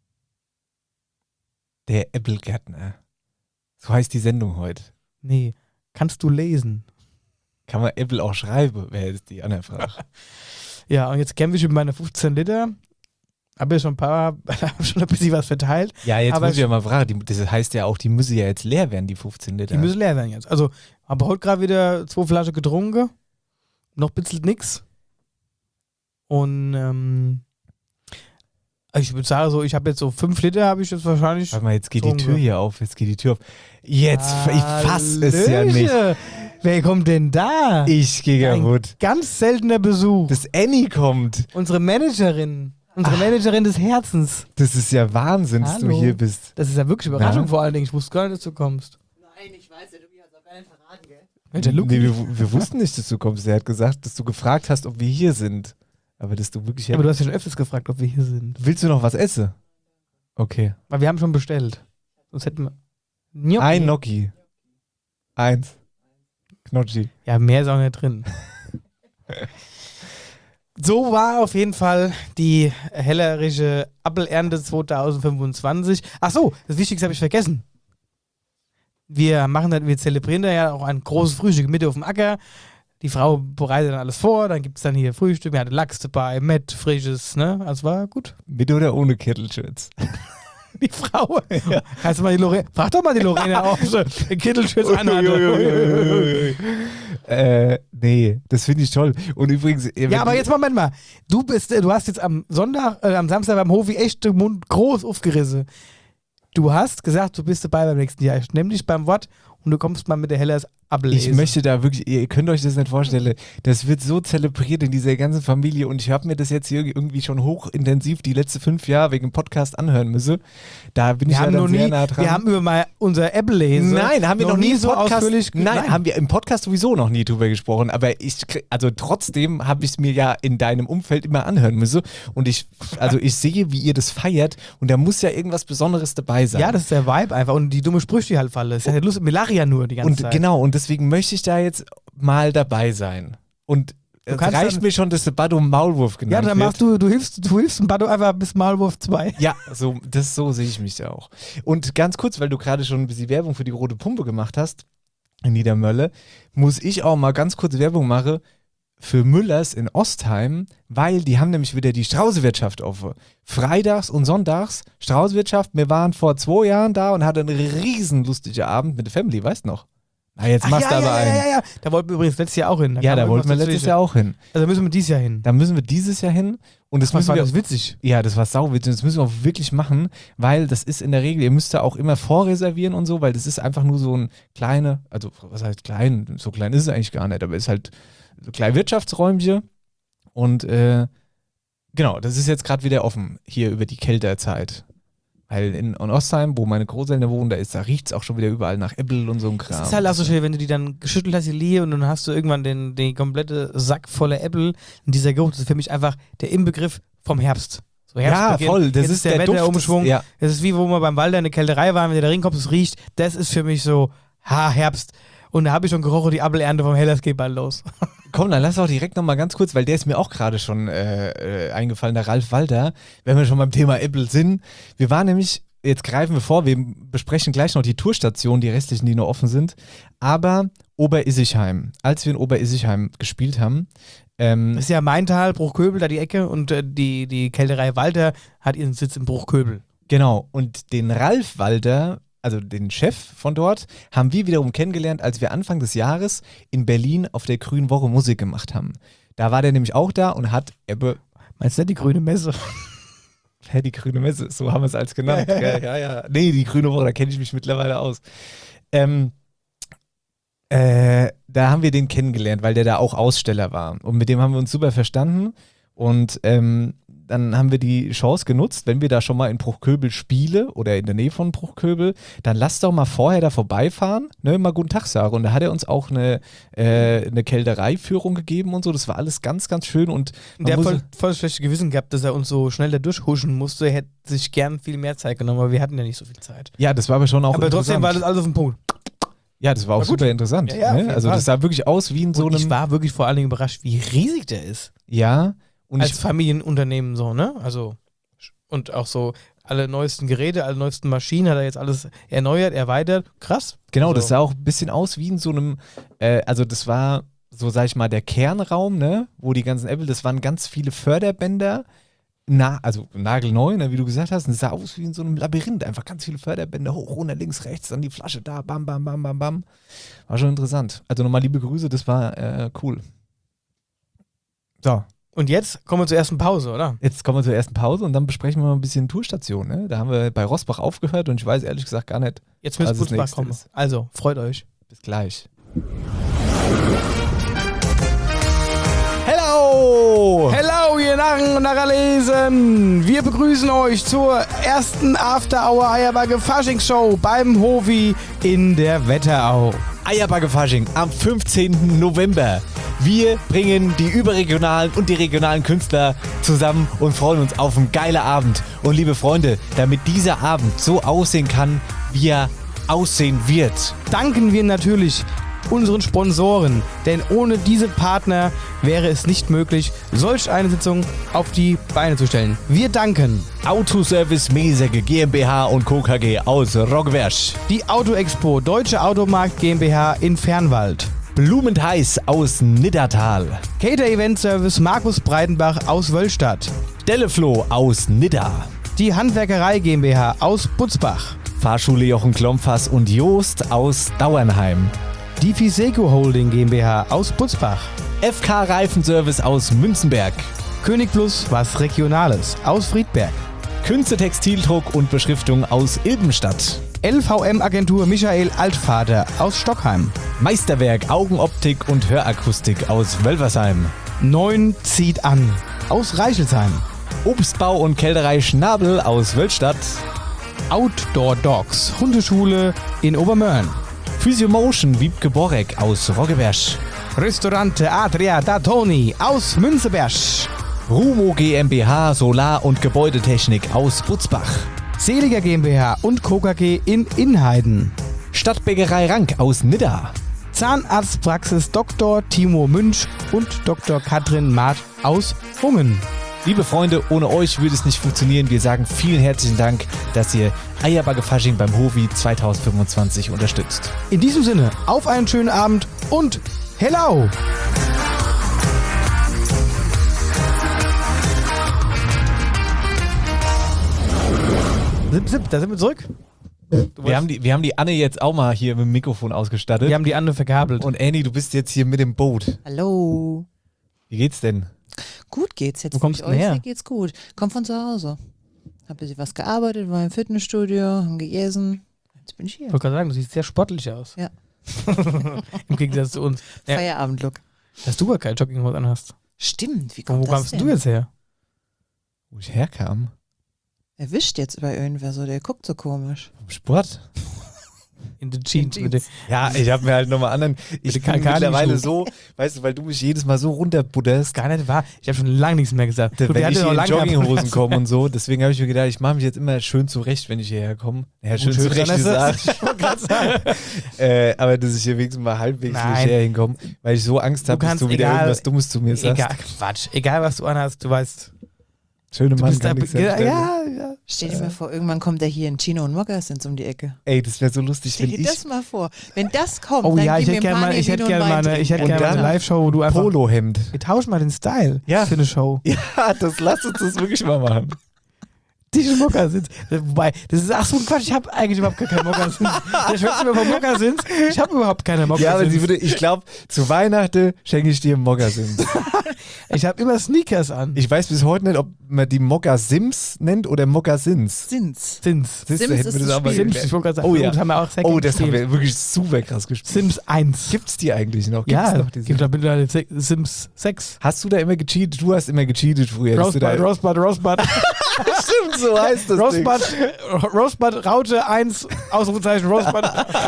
Speaker 1: Der Äppelgärtner. So heißt die Sendung heute.
Speaker 2: Nee, kannst du lesen.
Speaker 1: Kann man Äppel auch schreiben, wäre jetzt die andere Frage.
Speaker 2: Ja, und jetzt kämpfe ich mit meiner 15 Liter. Habe ja schon ein bisschen was verteilt.
Speaker 1: Ja, jetzt muss ich ja mal fragen, das heißt ja auch, die müssen ja jetzt leer werden, die 15 Liter.
Speaker 2: Die müssen leer werden jetzt. Also, habe heute gerade wieder 2 Flaschen getrunken. Noch bitzelt nix. Und Ich würde sagen, so, ich habe jetzt so 5 Liter, habe ich jetzt wahrscheinlich.
Speaker 1: Warte mal, jetzt geht
Speaker 2: so
Speaker 1: die Tür hier auf. Jetzt geht die Tür auf. Jetzt, ich fass es ja nicht.
Speaker 2: Wer kommt denn da?
Speaker 1: Ich gehe kaputt.
Speaker 2: Ganz seltener Besuch.
Speaker 1: Das Annie kommt.
Speaker 2: Unsere Managerin. Unsere Managerin des Herzens.
Speaker 1: Das ist ja Wahnsinn, dass du
Speaker 2: Hallo.
Speaker 1: hier bist.
Speaker 2: Das ist ja wirklich Überraschung
Speaker 1: Ja.
Speaker 2: vor allen Dingen. Ich wusste gar nicht, dass du kommst.
Speaker 4: Nein, ich weiß, der Luki hat es auch gar nicht verraten, gell?
Speaker 2: Welcher Luki?
Speaker 1: Nee, wir wussten nicht, dass du kommst. Er hat gesagt, dass du gefragt hast, ob wir hier sind. Aber dass du wirklich...
Speaker 2: Aber du hast ja schon öfters gefragt, ob wir hier sind.
Speaker 1: Willst du noch was essen? Okay.
Speaker 2: Weil wir haben schon bestellt. Sonst hätten wir. Gnocchi.
Speaker 1: Ein Gnocchi. 1. Knotschi.
Speaker 2: Ja, mehr ist auch nicht drin. So war auf jeden Fall die hellerische Appelernte 2025. Ach so, das Wichtigste habe ich vergessen. Wir zelebrieren da ja auch ein großes Frühstück Mitte auf dem Acker. Die Frau bereitet dann alles vor, dann gibt es dann hier Frühstück, wir hatten Lachs dabei, Mett, frisches, ne? Also war gut.
Speaker 1: Mit oder ohne Kittelschürz?
Speaker 2: Die Frau. Ja. Kannst du mal die Lorena, frag doch mal die Lorena, ob sie den Kittelschürz anhatte.
Speaker 1: Nee, das finde ich toll. Und übrigens...
Speaker 2: Ja, aber jetzt Moment mal. Du hast jetzt am Samstag beim Hofi echt den Mund groß aufgerissen. Du hast gesagt, du bist dabei beim nächsten Jahr. Ich nehme dich beim Wort und du kommst mal mit der Hellers ablesen.
Speaker 1: Ich möchte da wirklich, ihr könnt euch das nicht vorstellen, das wird so zelebriert in dieser ganzen Familie und ich habe mir das jetzt hier irgendwie schon hochintensiv die letzten 5 Jahre wegen dem Podcast anhören müssen. Da bin ich ja dann sehr nah dran.
Speaker 2: Wir haben über mal unser Apple-Lesen.
Speaker 1: Nein, haben wir noch nie
Speaker 2: so
Speaker 1: Podcast,
Speaker 2: ausführlich.
Speaker 1: Nein, haben wir im Podcast sowieso noch nie drüber gesprochen, aber trotzdem habe ich es mir ja in deinem Umfeld immer anhören müssen und ich sehe, wie ihr das feiert und da muss ja irgendwas Besonderes dabei sein.
Speaker 2: Ja, das ist der Vibe einfach und die dumme Sprüche, die halt fallen. Das ist ja lustig, wir lachen ja nur die ganze
Speaker 1: und
Speaker 2: Zeit.
Speaker 1: Genau, und deswegen möchte ich da jetzt mal dabei sein. Und es reicht mir schon, dass der Bado Maulwurf genannt
Speaker 2: wird. Ja, dann
Speaker 1: wird.
Speaker 2: machst du hilfst dem Bado einfach bis Maulwurf 2.
Speaker 1: Ja, so sehe ich mich ja auch. Und ganz kurz, weil du gerade schon ein bisschen Werbung für die Rote Pumpe gemacht hast, in Niedermölle, muss ich auch mal ganz kurz Werbung machen für Müllers in Ostheim, weil die haben nämlich wieder die Straußewirtschaft offen. Freitags und sonntags Straußewirtschaft. Wir waren vor 2 Jahren da und hatten einen riesen lustigen Abend mit der Family, weißt du noch? Na, jetzt machst du aber einen.
Speaker 2: Ja. Da wollten wir übrigens letztes Jahr auch hin.
Speaker 1: Da wollten wir letztes Jahr auch hin.
Speaker 2: Also müssen wir dieses Jahr hin.
Speaker 1: Da müssen wir dieses Jahr hin. Und das
Speaker 2: war das witzig.
Speaker 1: Ja, das war sauwitzig. Das müssen wir auch wirklich machen, weil das ist in der Regel, ihr müsst da auch immer vorreservieren und so, weil das ist einfach nur so ein kleine, also was heißt klein? So klein ist es eigentlich gar nicht, aber es ist halt so ein kleines Wirtschaftsräumchen. Und genau, das ist jetzt gerade wieder offen, hier über die Kälterzeit. Weil in Ostheim, wo meine Großeltern wohnen, da riecht es auch schon wieder überall nach Äppel und so ein Kram.
Speaker 2: Das ist halt auch so schön, wenn du die dann geschüttelt hast, die Lie, und dann hast du irgendwann den komplette Sack voller Äpfel. Und dieser Geruch, das ist für mich einfach der Inbegriff vom Herbst. So Herbstbeginn.
Speaker 1: Ja, voll. Das
Speaker 2: Jetzt
Speaker 1: ist der
Speaker 2: Wetterumschwung.
Speaker 1: Ja.
Speaker 2: Das ist wie, wo wir beim Walder in der Kälterei waren, wenn du da reinkommst, es riecht. Das ist für mich so, Herbst. Und da habe ich schon gerochen, die Appelernte vom Hellers geht bald los.
Speaker 1: Komm, dann lass auch direkt nochmal ganz kurz, weil der ist mir auch gerade schon eingefallen, der Ralf Walter, wenn wir schon beim Thema Äppel sind. Wir waren nämlich, jetzt greifen wir vor, wir besprechen gleich noch die Tourstationen, die restlichen, die noch offen sind, aber Oberissigheim, als wir in Oberissigheim gespielt haben.
Speaker 2: Das ist ja Maintal, Bruchköbel, da die Ecke, und die Kälterei Walter hat ihren Sitz in Bruchköbel.
Speaker 1: Genau, und den Ralf Walter, also den Chef von dort, haben wir wiederum kennengelernt, als wir Anfang des Jahres in Berlin auf der Grünen Woche Musik gemacht haben. Da war der nämlich auch da und hat
Speaker 2: Meinst du die Grüne Messe?
Speaker 1: Hä, die Grüne Messe, so haben wir es als genannt. Ja. Nee, die Grüne Woche, da kenne ich mich mittlerweile aus. Da haben wir den kennengelernt, weil der da auch Aussteller war. Und mit dem haben wir uns super verstanden. Und dann haben wir die Chance genutzt, wenn wir da schon mal in Bruchköbel spielen oder in der Nähe von Bruchköbel, dann lass doch mal vorher da vorbeifahren, ne, mal guten Tag sagen. Und da hat er uns auch eine Kältereiführung gegeben und so. Das war alles ganz, ganz schön. Und
Speaker 2: der hat voll schlechte Gewissen gehabt, dass er uns so schnell da durchhuschen musste. Er hätte sich gern viel mehr Zeit genommen, aber wir hatten ja nicht so viel Zeit.
Speaker 1: Ja, das war aber schon auch
Speaker 2: aber trotzdem war das alles auf dem Punkt.
Speaker 1: Ja, das war auch super interessant.
Speaker 2: Ja,
Speaker 1: ne? Also das sah wirklich aus wie in so einem...
Speaker 2: Ich war wirklich vor allen Dingen überrascht, wie riesig der ist.
Speaker 1: Ja. Und
Speaker 2: als Familienunternehmen so, ne? Also, und auch so alle neuesten Geräte, alle neuesten Maschinen hat er jetzt alles erneuert, erweitert. Krass.
Speaker 1: Genau,
Speaker 2: also.
Speaker 1: Das sah auch ein bisschen aus wie in so einem, also das war, so sag ich mal, der Kernraum, ne? Wo die ganzen Apple, das waren ganz viele Förderbänder, also nagelneu, ne, wie du gesagt hast, und es sah aus wie in so einem Labyrinth, einfach ganz viele Förderbänder, hoch, runter, links, rechts, dann die Flasche da, bam, bam, bam, bam, bam. War schon interessant. Also nochmal liebe Grüße, das war cool. So.
Speaker 2: Und jetzt kommen wir zur ersten Pause, oder?
Speaker 1: Jetzt kommen wir zur ersten Pause und dann besprechen wir mal ein bisschen Tourstation. Ne? Da haben wir bei Rossbach aufgehört und ich weiß ehrlich gesagt gar nicht,
Speaker 2: Jetzt müsste
Speaker 1: was das
Speaker 2: Butzbach
Speaker 1: nächste
Speaker 2: kommen.
Speaker 1: ist.
Speaker 2: Also, freut euch.
Speaker 1: Bis gleich. Hello!
Speaker 2: Hello, ihr Narren und Narralesen! Wir begrüßen euch zur ersten After-Hour Eierbagge Faschingsshow beim Hovi in der Wetterau.
Speaker 1: Eierbagge Fasching am 15. November. Wir bringen die überregionalen und die regionalen Künstler zusammen und freuen uns auf einen geilen Abend. Und liebe Freunde, damit dieser Abend so aussehen kann, wie er aussehen wird,
Speaker 2: Danken wir natürlich unseren Sponsoren, denn ohne diese Partner wäre es nicht möglich, solch eine Sitzung auf die Beine zu stellen. Wir danken
Speaker 1: Autoservice Mesege GmbH und Co. KG aus Roggwersch,
Speaker 2: die Autoexpo Deutsche Automarkt GmbH in Fernwald,
Speaker 1: Blumentheiß aus Niddatal,
Speaker 2: Cater Event Service Markus Breitenbach aus Wöllstadt,
Speaker 1: Dellefloh aus Nidda,
Speaker 2: die Handwerkerei GmbH aus Butzbach,
Speaker 1: Fahrschule Jochen Klompfers und Joost aus Dauernheim,
Speaker 2: die Fiseco Holding GmbH aus Butzbach,
Speaker 1: FK Reifenservice aus Münzenberg,
Speaker 2: König Plus was Regionales aus Friedberg,
Speaker 1: Künste Textildruck und Beschriftung aus Ilbenstadt,
Speaker 2: LVM Agentur Michael Altvater aus Stockheim,
Speaker 1: Meisterwerk Augenoptik und Hörakustik aus Wölversheim,
Speaker 2: 9 zieht an aus Reichelsheim,
Speaker 1: Obstbau und Kälterei Schnabel aus Wölstadt,
Speaker 2: Outdoor Dogs Hundeschule in Obermörn,
Speaker 1: Physiomotion Wiebke Borek aus Roggewersch,
Speaker 2: Restaurante Adria da Toni aus Münzeberg,
Speaker 1: Rumo GmbH Solar- und Gebäudetechnik aus Butzbach,
Speaker 2: Seliger GmbH und Co. KG in Inheiden,
Speaker 1: Stadtbäckerei Rank aus Nidda,
Speaker 2: Zahnarztpraxis Dr. Timo Münch und Dr. Katrin Maat aus Hungen.
Speaker 1: Liebe Freunde, ohne euch würde es nicht funktionieren. Wir sagen vielen herzlichen Dank, dass ihr Eierbagge Fasching beim Hovi 2025 unterstützt.
Speaker 2: In diesem Sinne, auf einen schönen Abend und hello! Da sind wir zurück.
Speaker 1: Wir haben die Anne jetzt auch mal hier mit dem Mikrofon ausgestattet.
Speaker 2: Wir haben die andere verkabelt.
Speaker 1: Und Annie, du bist jetzt hier mit dem Boot.
Speaker 4: Hallo.
Speaker 1: Wie geht's denn?
Speaker 4: Gut geht's jetzt.
Speaker 2: Wo kommst
Speaker 4: mit
Speaker 2: du denn
Speaker 4: euch
Speaker 2: her?
Speaker 4: Hier geht's gut. Komm von zu Hause. Hab ein bisschen was gearbeitet, war im Fitnessstudio, haben gegessen. Jetzt bin ich hier.
Speaker 2: Ich wollte gerade sagen, du siehst sehr sportlich aus.
Speaker 4: Ja.
Speaker 2: Im Gegensatz zu uns. Ja,
Speaker 4: Feierabendlook.
Speaker 2: dass du aber kein Jogginghose anhast.
Speaker 4: Stimmt, wie
Speaker 2: Wo
Speaker 4: kommt das
Speaker 2: kamst
Speaker 4: denn?
Speaker 2: du jetzt her?
Speaker 1: Wo ich herkam?
Speaker 4: Erwischt jetzt bei irgendwer so, der guckt so komisch.
Speaker 1: Vom Sport?
Speaker 2: In den Jeans.
Speaker 4: In
Speaker 2: Mit
Speaker 4: Jeans.
Speaker 1: Ja, ich habe mir halt nochmal anderen. Ich
Speaker 2: den
Speaker 1: bin
Speaker 2: Kalkani
Speaker 1: mittlerweile
Speaker 2: Schuh.
Speaker 1: so, weißt du, weil du mich jedes Mal so runterbutterst,
Speaker 2: Gar nicht wahr. Ich habe schon lange nichts mehr gesagt. Du,
Speaker 1: wenn
Speaker 2: der
Speaker 1: ich
Speaker 2: hatte
Speaker 1: hier
Speaker 2: noch
Speaker 1: in
Speaker 2: lange
Speaker 1: Jogginghosen
Speaker 2: gehabt.
Speaker 1: komme und so. Deswegen habe ich mir gedacht, ich mache mich jetzt immer schön zurecht, wenn ich hierher komme. Ja, schön
Speaker 2: schön
Speaker 1: zurecht
Speaker 2: dran ist
Speaker 1: gesagt.
Speaker 2: das. Ich wollte gerade sagen.
Speaker 1: Aber dass ich hier wenigstens mal halbwegs
Speaker 2: Nein.
Speaker 1: leger hinkomme, weil ich so Angst habe, dass
Speaker 2: kannst
Speaker 1: du wieder
Speaker 2: egal-
Speaker 1: irgendwas Dummes zu mir sagst.
Speaker 2: Egal, Quatsch. Egal, was du anhast, du weißt.
Speaker 1: Schöne
Speaker 2: Du
Speaker 1: Mann
Speaker 2: bist da,
Speaker 1: kann nichts
Speaker 2: ja,
Speaker 1: anstellen.
Speaker 2: ja.
Speaker 4: Stell dir mal vor, irgendwann kommt der hier in Chino und Moccasins um die Ecke.
Speaker 1: Ey, das wäre so lustig,
Speaker 4: Stell
Speaker 1: wenn
Speaker 4: dir
Speaker 1: ich
Speaker 4: das mal vor. Wenn das kommt,
Speaker 2: Oh
Speaker 4: dann
Speaker 2: ja, ich
Speaker 4: gib
Speaker 2: hätte
Speaker 4: mir ein paar
Speaker 2: gerne
Speaker 4: Vino und
Speaker 2: mal
Speaker 4: Wein
Speaker 2: eine, ich hätte
Speaker 1: Und
Speaker 2: gerne mal eine
Speaker 1: dann
Speaker 2: Live-Show, wo du einfach.
Speaker 1: Polohemd.
Speaker 2: Wir tauschen mal den Style
Speaker 1: Ja.
Speaker 2: für eine Show.
Speaker 1: Ja, lass uns das wirklich mal machen.
Speaker 2: Die Moccasins. Wobei, das ist ach so ein Quatsch, ich habe eigentlich überhaupt gar keine Moccasins. Der schwätzt mir von Moccasins. Ich habe überhaupt keine Moccasins.
Speaker 1: Ja, aber sie würde, ich glaube, zu Weihnachten schenke ich dir Moccasins.
Speaker 2: Ich habe immer Sneakers an.
Speaker 1: Ich weiß bis heute nicht, ob man die Moccasims nennt oder Moccasins.
Speaker 4: Sins.
Speaker 2: Sims.
Speaker 1: Siehst du,
Speaker 4: Sims
Speaker 1: hätten
Speaker 4: ist
Speaker 1: wir das
Speaker 4: das
Speaker 1: auch mal
Speaker 4: Spiel.
Speaker 2: Sims,
Speaker 1: geklärt.
Speaker 2: ich wollte gerade sagen,
Speaker 1: Oh ja.
Speaker 2: das haben wir auch sehr
Speaker 1: Oh,
Speaker 2: gerne
Speaker 1: das haben
Speaker 2: gespielt.
Speaker 1: wir wirklich super krass gespielt.
Speaker 2: Sims 1.
Speaker 1: Gibt's die eigentlich noch? Gibt's
Speaker 2: Ja,
Speaker 1: noch diese?
Speaker 2: gibt da mittlerweile Sims 6.
Speaker 1: Hast du da immer gecheatet? Du hast immer gecheatet früher. dass du da-
Speaker 2: Rosebud.
Speaker 1: Stimmt, so heißt das Ding.
Speaker 2: Rosebud, Raute 1, Ausrufezeichen, Rosebud.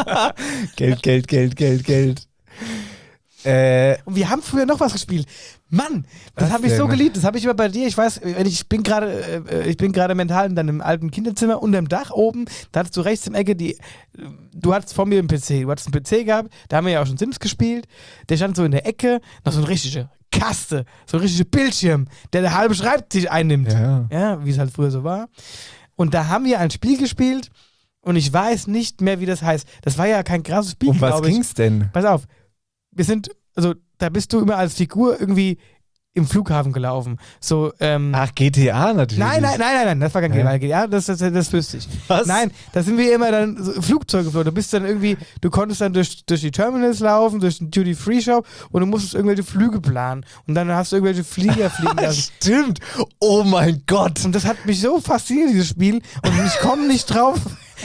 Speaker 1: Geld.
Speaker 2: Und wir haben früher noch was gespielt. Mann, das
Speaker 1: Was
Speaker 2: habe ich so
Speaker 1: denn?
Speaker 2: geliebt. Das habe ich immer bei dir. Ich weiß, ich bin gerade mental in deinem alten Kinderzimmer unterm Dach oben. Da hattest du rechts im Ecke du hattest vor mir einen PC. Du hattest einen PC gehabt. Da haben wir ja auch schon Sims gespielt. Der stand so in der Ecke. Noch so eine richtige Kaste. So ein richtiger Bildschirm, der halbe Schreibtisch einnimmt.
Speaker 1: Ja.
Speaker 2: Ja, wie es halt früher so war. Und da haben wir ein Spiel gespielt. Und ich weiß nicht mehr, wie das heißt. Das war ja kein krasses Spiel,
Speaker 1: Um was
Speaker 2: glaube ich.
Speaker 1: ging's denn?
Speaker 2: Pass auf, da bist du immer als Figur irgendwie im Flughafen gelaufen. So,
Speaker 1: Ach, GTA natürlich.
Speaker 2: Nein, das war kein GTA, das wüsste ich.
Speaker 1: Was?
Speaker 2: Nein, da sind wir immer dann so Flugzeuge geflogen. Du bist dann irgendwie, du konntest dann durch die Terminals laufen, durch den Duty-Free-Shop und du musstest irgendwelche Flüge planen. Und dann hast du irgendwelche Flieger fliegen lassen.
Speaker 1: Stimmt. Oh mein Gott.
Speaker 2: Und das hat mich so fasziniert, dieses Spiel. Und ich komme nicht drauf.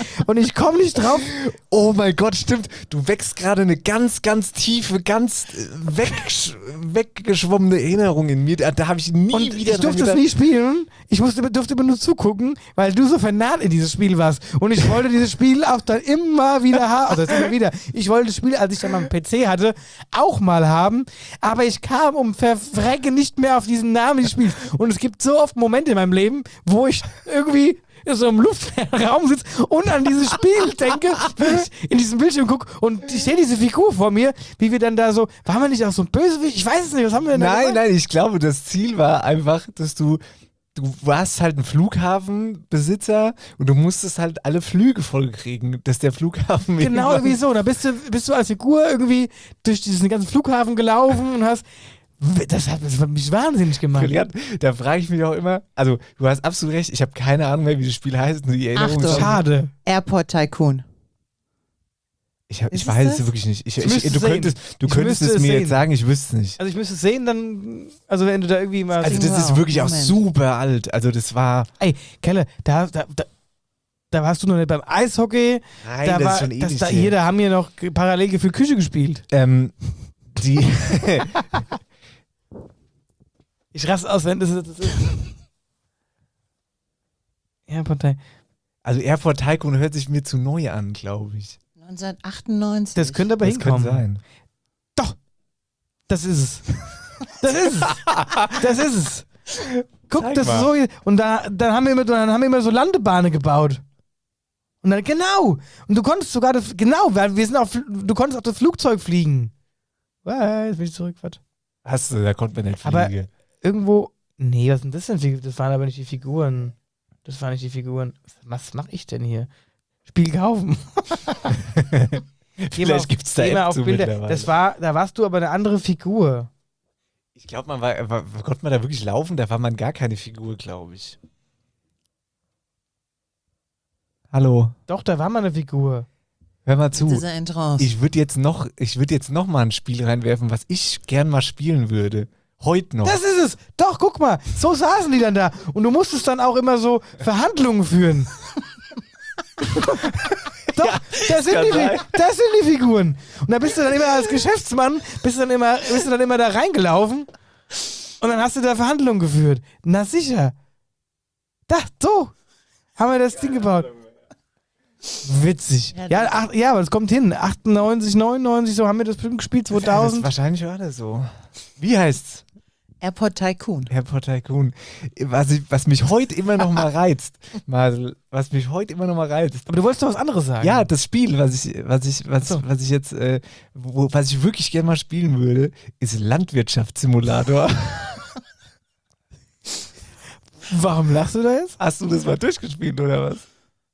Speaker 1: Oh mein Gott, stimmt. Du wächst gerade eine ganz, ganz tiefe, ganz weggeschwommene Erinnerung in mir. Da habe ich nie
Speaker 2: Und
Speaker 1: wieder
Speaker 2: ich durfte es nie spielen. Ich durfte immer nur zugucken, weil du so vernarrt in dieses Spiel warst. Und ich wollte dieses Spiel auch dann immer wieder haben. Also immer wieder. Ich wollte das Spiel, als ich dann mal einen PC hatte, auch mal haben. Aber ich kam um Verrecke nicht mehr auf diesen Namen des Spiels. Und es gibt so oft Momente in meinem Leben, wo ich irgendwie so im Luftraum sitze und an dieses Spiel denke, wenn ich in diesem Bildschirm gucke und ich sehe diese Figur vor mir, wie wir dann da so, waren wir nicht auch so ein Bösewicht? Ich weiß es nicht, was haben wir denn da gemacht?
Speaker 1: Nein, ich glaube, das Ziel war einfach, dass du warst halt ein Flughafenbesitzer und du musstest halt alle Flüge vollkriegen, dass der Flughafen
Speaker 2: Genau, irgendwie so. Da bist du als Figur irgendwie durch diesen ganzen Flughafen gelaufen und hast. Das hat mich wahnsinnig gemacht.
Speaker 1: Brillant. Da frage ich mich auch immer, also du hast absolut recht, ich habe keine Ahnung mehr, wie das Spiel heißt. Die Erinnerung
Speaker 4: Achtung.
Speaker 1: ist
Speaker 2: Schade.
Speaker 4: Airport Tycoon.
Speaker 1: Ich
Speaker 4: Ist
Speaker 1: weiß
Speaker 4: es
Speaker 1: es wirklich nicht.
Speaker 2: müsste
Speaker 1: Du könntest es mir jetzt sagen, ich wüsste es nicht.
Speaker 2: Also ich müsste es sehen, dann, also wenn du da irgendwie mal...
Speaker 1: Also das ist wirklich auch
Speaker 4: Moment.
Speaker 1: super alt. Also das war...
Speaker 2: Ey, Kelle, da warst du noch nicht beim Eishockey.
Speaker 1: Nein,
Speaker 2: Da
Speaker 1: das
Speaker 2: war,
Speaker 1: ist schon ewig her.
Speaker 2: hier, da haben wir noch parallel gefühlt Küche gespielt.
Speaker 1: Die...
Speaker 2: Ich raste aus, wenn das ist. Ja, Partei.
Speaker 1: Also Airport Tycoon hört sich mir zu neu an, glaube ich.
Speaker 4: 1998.
Speaker 2: Das könnte aber
Speaker 1: Das könnte
Speaker 2: hinkommen.
Speaker 1: sein.
Speaker 2: Doch. Das ist es. Das ist es. Guck,
Speaker 1: Zeig
Speaker 2: das
Speaker 1: mal.
Speaker 2: ist so. Und dann haben wir immer so Landebahnen gebaut. Und dann, genau. Und du konntest sogar du konntest auf das Flugzeug fliegen. Jetzt bin ich zurück, was?
Speaker 1: Hast du, da konnte man nicht
Speaker 2: Aber-
Speaker 1: fliegen.
Speaker 2: Irgendwo. Nee, was sind das denn? Das waren aber nicht die Figuren. Was mache ich denn hier? Spiel kaufen.
Speaker 1: Vielleicht gibt es da
Speaker 2: Geh mal
Speaker 1: App
Speaker 2: auf
Speaker 1: zu
Speaker 2: Bilder.
Speaker 1: mittlerweile.
Speaker 2: Da warst du aber eine andere Figur.
Speaker 1: Ich glaube, konnte man da wirklich laufen? Da war man gar keine Figur, glaube ich. Hallo,
Speaker 2: Doch, da war mal eine Figur.
Speaker 1: hör mal zu.
Speaker 4: Dieser Entrance.
Speaker 1: Ich würde jetzt noch mal ein Spiel reinwerfen, was ich gern mal spielen würde. Heute noch.
Speaker 2: Das ist es. Doch, guck mal. So saßen die dann da. Und du musstest dann auch immer so Verhandlungen führen. Doch, das sind die Figuren. Und da bist du dann immer als Geschäftsmann, bist du dann immer da reingelaufen und dann hast du da Verhandlungen geführt. Na sicher. Da, so haben wir das Ding gebaut. Witzig. Ja, aber es kommt hin. 98, 99, so haben wir das bestimmt gespielt,
Speaker 1: Das
Speaker 2: 2000.
Speaker 1: wahrscheinlich war das so. Wie heißt's?
Speaker 4: Airport Tycoon.
Speaker 1: Airport Tycoon. Was mich heute immer noch mal reizt. Marcel, was mich heute immer noch mal reizt.
Speaker 2: Aber du wolltest doch was anderes sagen.
Speaker 1: Ja, das Spiel, was ich wirklich gerne mal spielen würde, ist Landwirtschaftssimulator.
Speaker 2: Warum lachst du da jetzt?
Speaker 1: Hast du das mal durchgespielt oder was?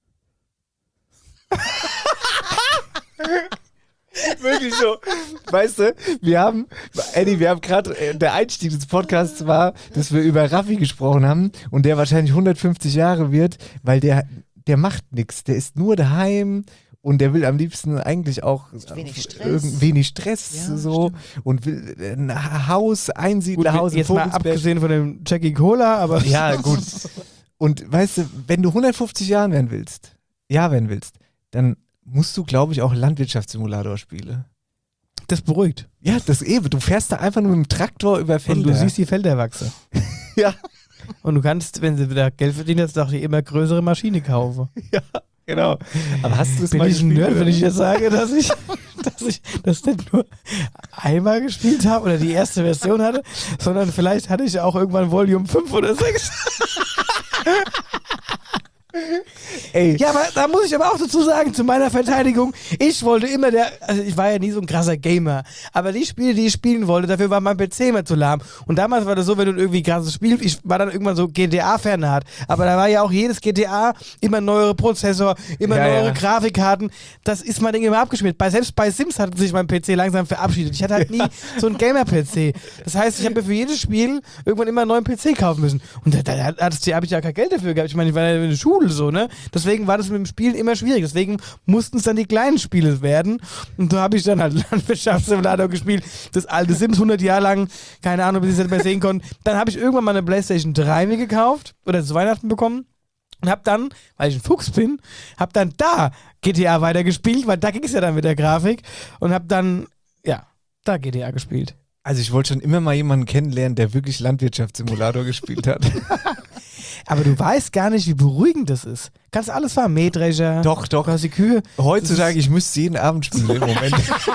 Speaker 1: Wirklich so. Weißt du, wir haben gerade, der Einstieg des Podcasts war, dass wir über Raffi gesprochen haben und der wahrscheinlich 150 Jahre wird, weil der macht nichts. Der ist nur daheim und der will am liebsten eigentlich auch wenig Stress
Speaker 4: Ja,
Speaker 1: so und will ein Haus,
Speaker 2: Gut,
Speaker 1: Einsiedlerhaus
Speaker 2: jetzt mal
Speaker 1: Vogelsberg.
Speaker 2: abgesehen von dem Jackie Cola, aber
Speaker 1: Ja, gut. Und weißt du, wenn du 150 Jahre werden willst, dann musst du, glaube ich, auch Landwirtschaftssimulator spielen.
Speaker 2: das beruhigt.
Speaker 1: Ja, das eben. Du fährst da einfach nur mit dem Traktor über
Speaker 2: Und
Speaker 1: Felder.
Speaker 2: du siehst die Felder wachsen.
Speaker 1: Ja.
Speaker 2: Und du kannst, wenn sie wieder Geld verdienen, jetzt doch die immer größere Maschine kaufen.
Speaker 1: Ja, genau. Aber hast du es
Speaker 2: Bin
Speaker 1: mal
Speaker 2: ich ein
Speaker 1: gespielt?
Speaker 2: Nerd,
Speaker 1: oder?
Speaker 2: wenn ich jetzt sage, dass ich das nicht nur einmal gespielt habe oder die erste Version hatte, sondern vielleicht hatte ich auch irgendwann Volume 5 oder 6.
Speaker 1: Ey.
Speaker 2: Ja, aber da muss ich aber auch dazu sagen, zu meiner Verteidigung, ich wollte immer also ich war ja nie so ein krasser Gamer, aber die Spiele, die ich spielen wollte, dafür war mein PC immer zu lahm. Und damals war das so, wenn du irgendwie krasses Spiel, ich war dann irgendwann so GTA-Fanat, aber da war ja auch jedes GTA immer neuere Prozessor, immer neuere Grafikkarten, das ist mein Ding immer abgeschmiert. Selbst bei Sims hat sich mein PC langsam verabschiedet. Ich hatte halt nie so einen Gamer-PC. Das heißt, ich habe mir für jedes Spiel irgendwann immer einen neuen PC kaufen müssen. Und da habe ich ja kein Geld dafür gehabt. Ich meine, ich war ja in der Schule so, ne? Deswegen war das mit dem Spielen immer schwierig. Deswegen mussten es dann die kleinen Spiele werden. Und so habe ich dann halt Landwirtschaftssimulator gespielt. Das alte Sims 100 Jahre lang. Keine Ahnung, bis ich es nicht mehr sehen konnte. Dann habe ich irgendwann mal eine PlayStation 3 mir gekauft. Oder zu Weihnachten bekommen. Und hab dann, weil ich ein Fuchs bin, hab dann da GTA weitergespielt, weil da ging es ja dann mit der Grafik. Und hab dann, ja, da GTA gespielt.
Speaker 1: Also ich wollte schon immer mal jemanden kennenlernen, der wirklich Landwirtschaftssimulator gespielt hat.
Speaker 2: Aber du weißt gar nicht, wie beruhigend das ist. Kannst alles fahren, Mähdrescher.
Speaker 1: Doch.
Speaker 2: Du hast die Kühe.
Speaker 1: Heutzutage, ich müsste jeden Abend spielen im Moment.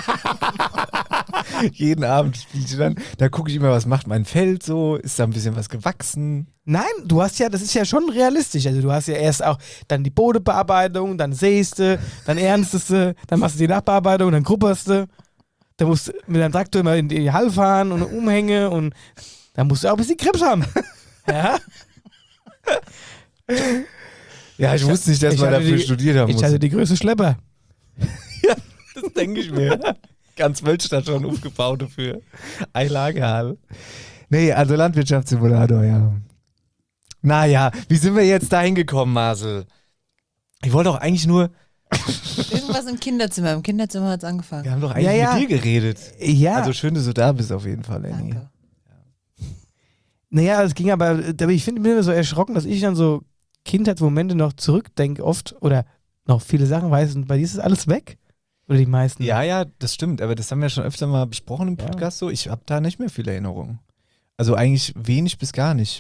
Speaker 1: Jeden Abend spiele ich dann. Da gucke ich immer, was macht mein Feld so. Ist da ein bisschen was gewachsen?
Speaker 2: Nein, du hast ja, das ist ja schon realistisch. Also du hast ja erst auch dann die Bodenbearbeitung, dann sähst du, dann ernstest du, dann machst du die Nachbearbeitung, dann grupperst du. Dann musst du mit deinem Traktor immer in die Halle fahren und Umhänge und dann musst du auch ein bisschen Grips haben. Ja?
Speaker 1: Ja, ich wusste nicht, dass man dafür studiert haben muss.
Speaker 2: Ich hatte die größte Schlepper.
Speaker 1: Ja, das denke ich mir. Ganz Wölstadt schon aufgebaut dafür. Einlagehalle. Nee, also Landwirtschaftssimulator, ja. Naja, wie sind wir jetzt da hingekommen, Marcel? Ich wollte doch eigentlich nur...
Speaker 4: Irgendwas im Kinderzimmer. Im Kinderzimmer hat es angefangen.
Speaker 1: Wir haben doch eigentlich mit dir geredet.
Speaker 2: Ja.
Speaker 1: Also schön, dass du da bist auf jeden Fall, Lenny.
Speaker 4: Danke.
Speaker 2: Naja, es ging aber ich bin immer so erschrocken, dass ich dann so Kindheitsmomente noch zurückdenke oft oder noch viele Sachen weiß und bei dir ist alles weg. Oder die meisten.
Speaker 1: Ja, das stimmt, aber das haben wir schon öfter mal besprochen im Podcast so. Ich habe da nicht mehr viele Erinnerungen. Also eigentlich wenig bis gar nicht.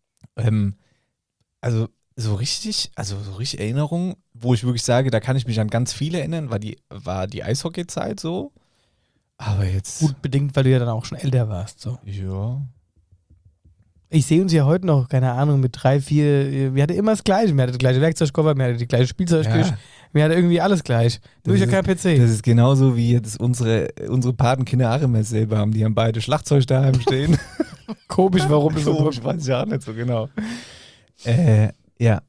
Speaker 1: Also so richtig Erinnerungen, wo ich wirklich sage, da kann ich mich an ganz viele erinnern, war die Eishockey-Zeit so. Aber jetzt...
Speaker 2: Gut bedingt, weil du ja dann auch schon älter warst. So.
Speaker 1: Ja.
Speaker 2: Ich sehe uns ja heute noch, keine Ahnung, mit 3, 4, wir hatten immer das Gleiche. Wir hatten das gleiche Werkzeugkoffer, wir hatten die gleiche Spielzeugküche, wir hatten irgendwie alles gleich. Nur ich ja kein PC.
Speaker 1: Das ist genauso wie jetzt unsere Patenkinder Arimes selber haben. Die haben beide Schlagzeug daheim stehen.
Speaker 2: Komisch, warum das so
Speaker 1: komisch, weiß ich auch nicht so genau. Ja.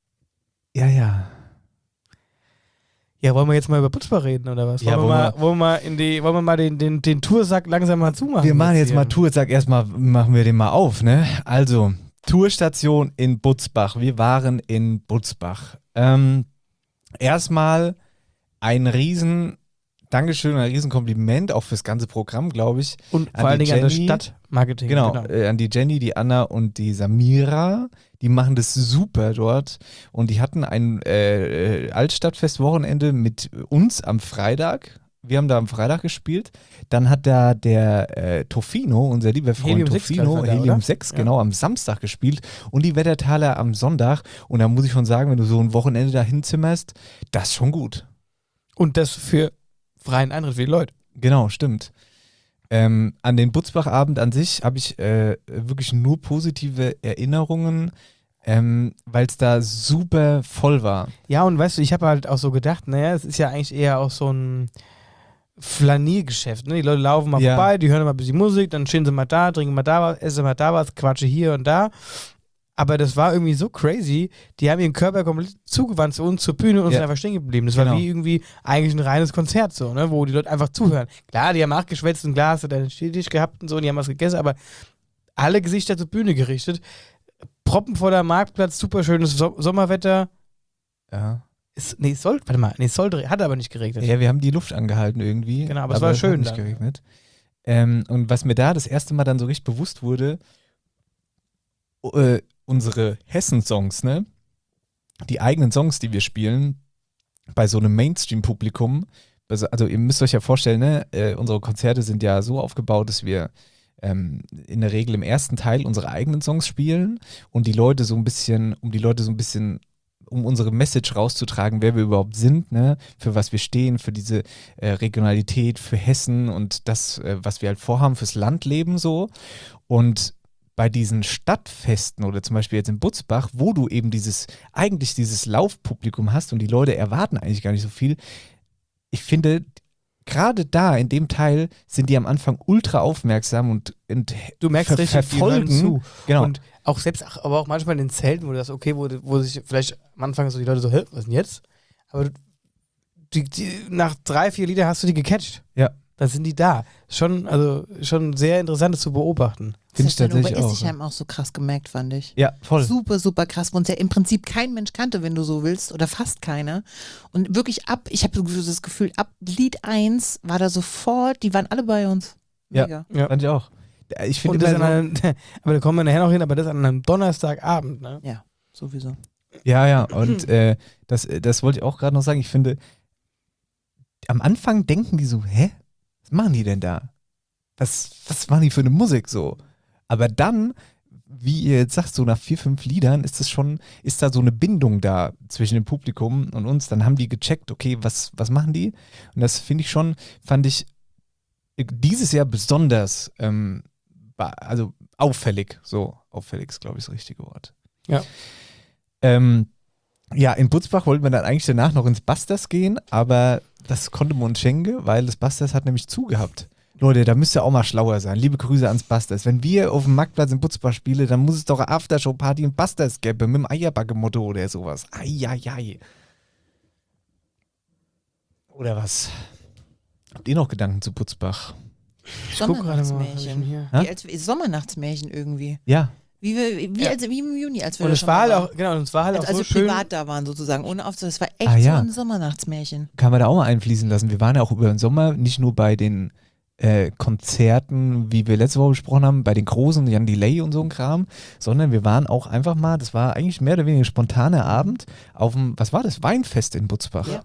Speaker 2: Ja, wollen wir jetzt mal über Putzbar reden oder was?
Speaker 1: Ja,
Speaker 2: wollen wir mal den Toursack langsam mal zumachen?
Speaker 1: Wir machen jetzt mal Toursag, erstmal machen wir den mal auf, ne? Also, Tourstation in Butzbach. Wir waren in Butzbach. Erstmal ein riesen Dankeschön, ein riesen Kompliment, auch fürs ganze Programm, glaube ich.
Speaker 2: Und vor allen Dingen an das Stadtmarketing.
Speaker 1: Genau, an die Jenny, die Anna und die Samira. Die machen das super dort. Und die hatten ein Altstadtfest-Wochenende mit uns am Freitag. Wir haben da am Freitag gespielt. Dann hat da der Tofino, unser lieber Freund
Speaker 2: Helium
Speaker 1: Tofino,
Speaker 2: 6,
Speaker 1: Helium 6, genau, am Samstag gespielt. Und die Wettertaler am Sonntag. Und da muss ich schon sagen, wenn du so ein Wochenende da hinzimmerst, das ist schon gut.
Speaker 2: Und das für freien Eintritt für die Leute.
Speaker 1: Genau, stimmt. An den Butzbach-Abend an sich habe ich wirklich nur positive Erinnerungen, weil es da super voll war.
Speaker 2: Ja, und weißt du, ich habe halt auch so gedacht, naja, es ist ja eigentlich eher auch so ein Flaniergeschäft. Ne? Die Leute laufen mal vorbei, die hören mal ein bisschen Musik, dann stehen sie mal da, trinken mal da was, essen mal da was, quatschen hier und da. Aber das war irgendwie so crazy, die haben ihren Körper komplett zugewandt zu uns, zur Bühne und sind einfach stehen geblieben. Das war wie irgendwie eigentlich ein reines Konzert so, ne? Wo die Leute einfach zuhören. Klar, die haben nachgeschwätzt und Glas hat einen Tisch gehabt und so und die haben was gegessen, aber alle Gesichter zur Bühne gerichtet. Proppenvoller Marktplatz, super schönes Sommerwetter.
Speaker 1: Ja.
Speaker 2: Hat aber nicht geregnet.
Speaker 1: Ja, wir haben die Luft angehalten irgendwie.
Speaker 2: Genau, aber es war schön.
Speaker 1: Hat nicht geregnet. Und was mir da das erste Mal dann so richtig bewusst wurde, unsere Hessen-Songs, ne? Die eigenen Songs, die wir spielen, bei so einem Mainstream-Publikum, also ihr müsst euch ja vorstellen, ne? Unsere Konzerte sind ja so aufgebaut, dass wir in der Regel im ersten Teil unsere eigenen Songs spielen und die Leute so ein bisschen, um unsere Message rauszutragen, wer wir überhaupt sind, ne? Für was wir stehen, für diese Regionalität, für Hessen und das, was wir halt vorhaben, fürs Landleben so. Und bei diesen Stadtfesten oder zum Beispiel jetzt in Butzbach, wo du eben dieses Laufpublikum hast und die Leute erwarten eigentlich gar nicht so viel. Ich finde, gerade da, in dem Teil, sind die am Anfang ultra aufmerksam und
Speaker 2: du merkst richtig, die hören
Speaker 1: verfolgen.
Speaker 2: zu.
Speaker 1: Genau.
Speaker 2: Und auch selbst, aber auch manchmal in den Zelten, wo du das okay, wo sich vielleicht am Anfang so die Leute so, hä, was denn jetzt? Aber nach 3-4 Liedern hast du die gecatcht.
Speaker 1: Ja.
Speaker 2: Dann sind die da. Schon sehr interessant, das zu beobachten.
Speaker 1: Finde ich
Speaker 4: das hat in
Speaker 1: tatsächlich auch.
Speaker 4: Oberessigheim auch so krass gemerkt, fand ich.
Speaker 1: Ja, voll.
Speaker 4: Super, super krass, wo uns ja im Prinzip kein Mensch kannte, wenn du so willst, oder fast keiner. Und wirklich ich habe so das Gefühl, ab Lied 1 war da sofort, die waren alle bei uns. Mega.
Speaker 2: Ja.
Speaker 1: Fand ich auch. Ich finde
Speaker 2: Und das
Speaker 1: immer
Speaker 2: an aber da kommen wir nachher noch hin, aber das an einem Donnerstagabend, ne?
Speaker 4: Ja, sowieso.
Speaker 1: Ja, und das wollte ich auch gerade noch sagen. Ich finde, am Anfang denken die so, hä? Was machen die denn da? Was machen die für eine Musik so? Aber dann, wie ihr jetzt sagt, so nach 4-5 Liedern ist da so eine Bindung da zwischen dem Publikum und uns. Dann haben die gecheckt, okay, was machen die? Und das fand ich dieses Jahr besonders also auffällig. So, auffällig ist, glaube ich, das richtige Wort.
Speaker 2: Ja.
Speaker 1: Ja, in Butzbach wollten wir dann eigentlich danach noch ins Busters gehen, aber das konnte man uns schenken, weil das Busters hat nämlich zugehabt. Leute, da müsst ihr auch mal schlauer sein. Liebe Grüße ans Busters. Wenn wir auf dem Marktplatz in Butzbach spielen, dann muss es doch eine Aftershow-Party in Busters geben, mit dem Eierbacke-Motto oder sowas. Eieiei. Oder was? Habt ihr noch Gedanken zu Butzbach?
Speaker 2: Ich guck gerade mal.
Speaker 4: Sommernachtsmärchen.
Speaker 2: Hier.
Speaker 4: Sommernachtmärchen irgendwie.
Speaker 1: Ja.
Speaker 4: Wie im Juni, als wir
Speaker 2: Und
Speaker 4: da
Speaker 2: es
Speaker 4: schon
Speaker 2: war
Speaker 4: mal
Speaker 2: halt
Speaker 4: waren.
Speaker 2: auch, genau, und es war halt auch
Speaker 4: Also
Speaker 2: so schön.
Speaker 4: privat da waren sozusagen, ohne Aufzug. Das war echt
Speaker 1: Ja.
Speaker 4: so ein Sommernachtsmärchen.
Speaker 1: Kann man da auch mal einfließen lassen. Wir waren ja auch über den Sommer nicht nur bei den Konzerten, wie wir letzte Woche besprochen haben, bei den großen Jan Delay und so ein Kram, sondern wir waren auch einfach mal, das war eigentlich mehr oder weniger ein spontaner Abend auf dem, was war das, Weinfest in Butzbach.
Speaker 4: Ja.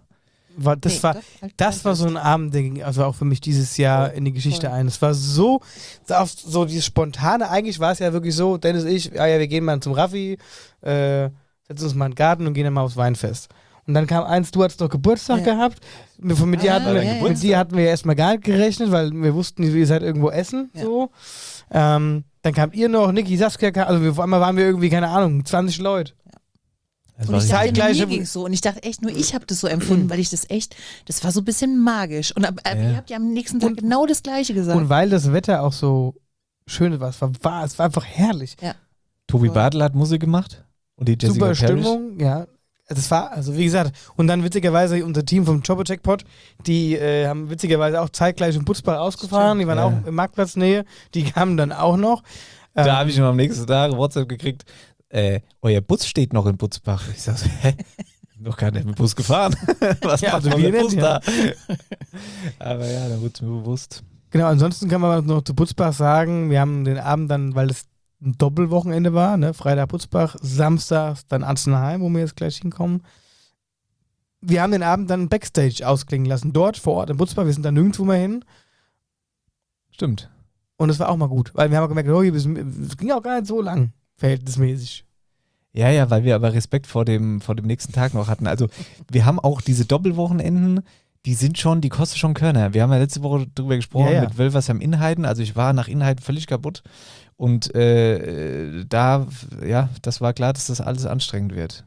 Speaker 2: Das war so ein Abend, der ging also auch für mich dieses Jahr in die Geschichte ein. Es war so dieses Spontane, eigentlich war es ja wirklich so, Dennis und ich, wir gehen mal zum Raffi, setzen uns mal in den Garten und gehen dann mal aufs Weinfest. Und dann kam eins, du hattest doch Geburtstag gehabt, mit dir hatten wir ja erstmal gar nicht gerechnet, weil wir wussten, ihr seid irgendwo essen, so. Dann kam ihr noch, Niki, Saskia, also auf einmal waren wir irgendwie, keine Ahnung, 20 Leute.
Speaker 1: Das
Speaker 4: Und
Speaker 1: war
Speaker 4: ich dachte,
Speaker 2: zeitgleich-
Speaker 4: mir ging's so. Und ich dachte echt, nur ich habe das so empfunden, weil ich das war so ein bisschen magisch. Und ihr habt ja am nächsten Tag genau das Gleiche gesagt.
Speaker 2: Und weil das Wetter auch so schön war, es war einfach herrlich.
Speaker 1: Tobi Bartel hat Musik gemacht und die Jessica
Speaker 2: Super
Speaker 1: Parrish.
Speaker 2: Stimmung, ja. Das war, also wie gesagt, und dann witzigerweise unser Team vom Chopper Jackpot, die haben witzigerweise auch zeitgleich in Butzbach ausgefahren, die waren auch in Marktplatznähe, die kamen dann auch noch.
Speaker 1: Da habe ich noch am nächsten Tag WhatsApp gekriegt, euer Bus steht noch in Butzbach. Ich sag so, hä? Noch gar nicht mit dem Bus gefahren. Was
Speaker 2: Ja,
Speaker 1: macht
Speaker 2: also
Speaker 1: denn
Speaker 2: wir
Speaker 1: der Bus
Speaker 2: nicht,
Speaker 1: da? Aber ja, da wurde es mir bewusst.
Speaker 2: Genau, ansonsten kann man noch zu Butzbach sagen, wir haben den Abend dann, weil es ein Doppelwochenende war, ne? Freitag Butzbach, Samstag dann Arzenheim, wo wir jetzt gleich hinkommen. Wir haben den Abend dann Backstage ausklingen lassen, dort vor Ort in Butzbach, wir sind da nirgendwo mehr hin.
Speaker 1: Stimmt.
Speaker 2: Und es war auch mal gut, weil wir haben auch gemerkt, es ging auch gar nicht so lang, verhältnismäßig.
Speaker 1: Ja, weil wir aber Respekt vor dem nächsten Tag noch hatten. Also wir haben auch diese Doppelwochenenden, die kosten schon Körner. Wir haben ja letzte Woche drüber gesprochen mit Wölversheim Inheiden. Also ich war nach Inheiden völlig kaputt. Und das war klar, dass das alles anstrengend wird.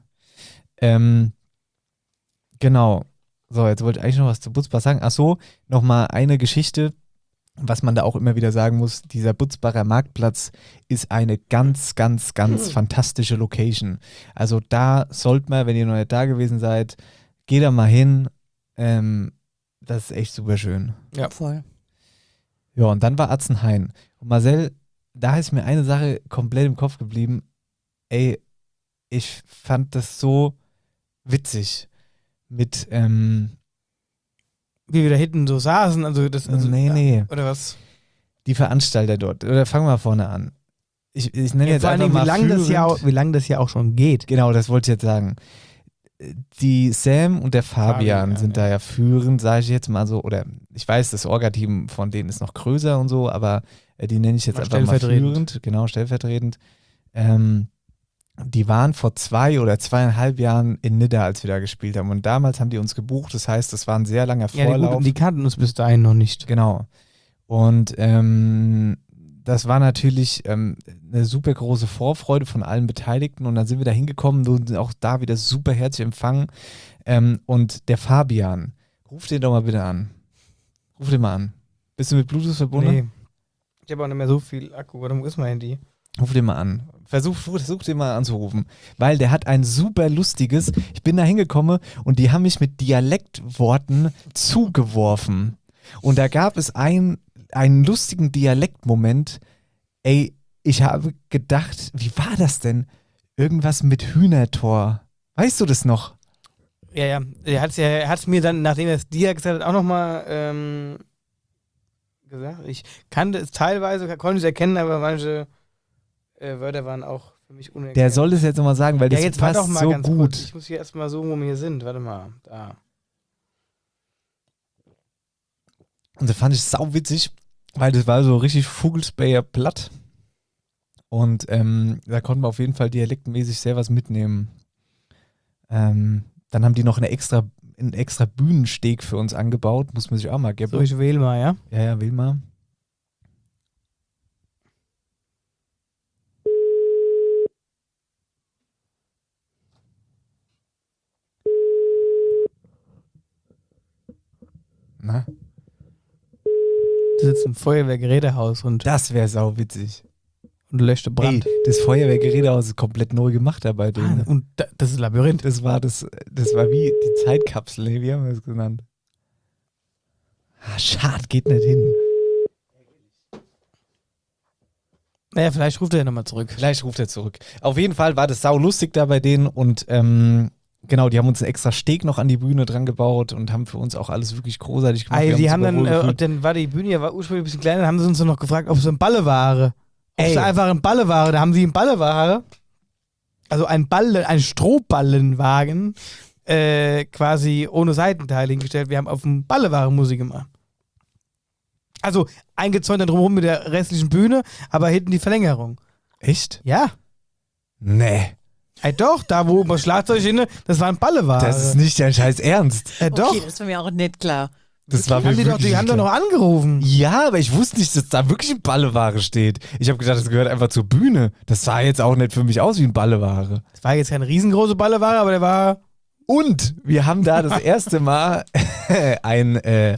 Speaker 1: Genau. So, jetzt wollte ich eigentlich noch was zu Butzbach sagen. Ach so, nochmal eine Geschichte, was man da auch immer wieder sagen muss. Dieser Butzbacher Marktplatz ist eine ganz, ganz, ganz fantastische Location. Also da sollte man, wenn ihr noch nicht da gewesen seid, geht da mal hin. Das ist echt super schön.
Speaker 2: Ja,
Speaker 4: voll.
Speaker 1: Ja, und dann war Arzenheim. Und Marcel, da ist mir eine Sache komplett im Kopf geblieben. Ey, ich fand das so witzig mit,
Speaker 2: wie wir da hinten so saßen,
Speaker 1: nee.
Speaker 2: Oder was?
Speaker 1: Die Veranstalter dort. Oder fangen wir vorne an. Ich nenne jetzt
Speaker 2: vor allem,
Speaker 1: einfach mal
Speaker 2: wie lange das hier auch schon geht.
Speaker 1: Genau, das wollte ich jetzt sagen. Die Sam und der Fabian sind da ja führend, sage ich jetzt mal so. Oder ich weiß, das Orga-Team von denen ist noch größer und so, aber die nenne ich jetzt
Speaker 2: Mal
Speaker 1: einfach mal führend. Genau, stellvertretend. Die waren vor 2 oder 2,5 Jahren in Nidda, als wir da gespielt haben. Und damals haben die uns gebucht. Das heißt, das war ein sehr langer Vorlauf.
Speaker 2: Ja, die kannten uns bis dahin noch nicht.
Speaker 1: Genau. Und das war natürlich eine super große Vorfreude von allen Beteiligten und dann sind wir da hingekommen und auch da wieder super herzlich empfangen. Und der Fabian, ruf den doch mal bitte an. Ruf den mal an. Bist du mit Bluetooth verbunden?
Speaker 2: Nee. Ich habe auch nicht mehr so viel Akku. Wo ist mein Handy?
Speaker 1: Ruf den mal an. Versuch den mal anzurufen. Weil der hat ein super lustiges, ich bin da hingekommen und die haben mich mit Dialektworten zugeworfen. Und da gab es einen lustigen Dialektmoment. Ey, ich habe gedacht, wie war das denn? Irgendwas mit Hühnertor. Weißt du das noch?
Speaker 2: Ja. Er hat's mir dann, nachdem er es dir gesagt hat, auch nochmal gesagt. Ich kannte es teilweise, konnte es erkennen, aber manche Wörter waren auch für mich unerkennbar.
Speaker 1: Der soll es jetzt nochmal sagen, weil das
Speaker 2: jetzt
Speaker 1: passt
Speaker 2: doch mal
Speaker 1: so
Speaker 2: ganz
Speaker 1: gut.
Speaker 2: Kurz. Ich muss hier erstmal suchen, wo wir hier sind. Warte mal, da.
Speaker 1: Und das fand ich sauwitzig, weil das war so richtig Vogelspäher platt. Und da konnten wir auf jeden Fall dialektmäßig sehr was mitnehmen. Dann haben die noch einen extra Bühnensteg für uns angebaut. Muss man sich auch mal geben.
Speaker 2: So, ich wähle mal, ja?
Speaker 1: Ja, wähl mal. Na?
Speaker 2: Du sitzt im Feuerwehrgerätehaus und
Speaker 1: Das wäre sauwitzig.
Speaker 2: löscht den Brand.
Speaker 1: Ey, das Feuerwehrgerätehaus ist komplett neu gemacht da bei denen.
Speaker 2: Und das ist Labyrinth.
Speaker 1: Das war wie die Zeitkapsel, ne? Wie haben wir das genannt? Schade, geht nicht hin.
Speaker 2: Naja, vielleicht ruft er ja nochmal zurück.
Speaker 1: Vielleicht ruft er zurück. Auf jeden Fall war das saulustig da bei denen und genau, die haben uns einen extra Steg noch an die Bühne dran gebaut und haben für uns auch alles wirklich großartig gemacht.
Speaker 2: Ey, die haben
Speaker 1: uns
Speaker 2: dann,
Speaker 1: super wohl gefühlt.
Speaker 2: dann war die Bühne ja war ursprünglich ein bisschen kleiner, dann haben sie uns noch gefragt, ob es ein Balleware. Ob es
Speaker 1: Ey.
Speaker 2: einfach ein Balleware, da haben sie ein Balleware, also ein Strohballenwagen, quasi ohne Seitenteile hingestellt. Wir haben auf dem Balleware Musik gemacht. Also eingezäunt dann drumherum mit der restlichen Bühne, aber hinten die Verlängerung.
Speaker 1: Echt?
Speaker 2: Ja.
Speaker 1: Nee.
Speaker 2: Ey, doch, da wo das Schlagzeug hin, das war ein Balleware.
Speaker 1: Das ist nicht dein Scheiß Ernst.
Speaker 2: Doch.
Speaker 4: Okay, das war mir auch nicht klar.
Speaker 1: Das war mir
Speaker 2: Die
Speaker 1: wirklich
Speaker 2: haben
Speaker 1: nicht
Speaker 2: doch noch
Speaker 1: klar.
Speaker 2: angerufen.
Speaker 1: Ja, aber ich wusste nicht, dass da wirklich ein Balleware steht. Ich habe gedacht, das gehört einfach zur Bühne. Das sah jetzt auch nicht für mich aus wie ein Balleware.
Speaker 2: Das war jetzt keine riesengroße Balleware, aber der war...
Speaker 1: Und wir haben da das erste Mal ein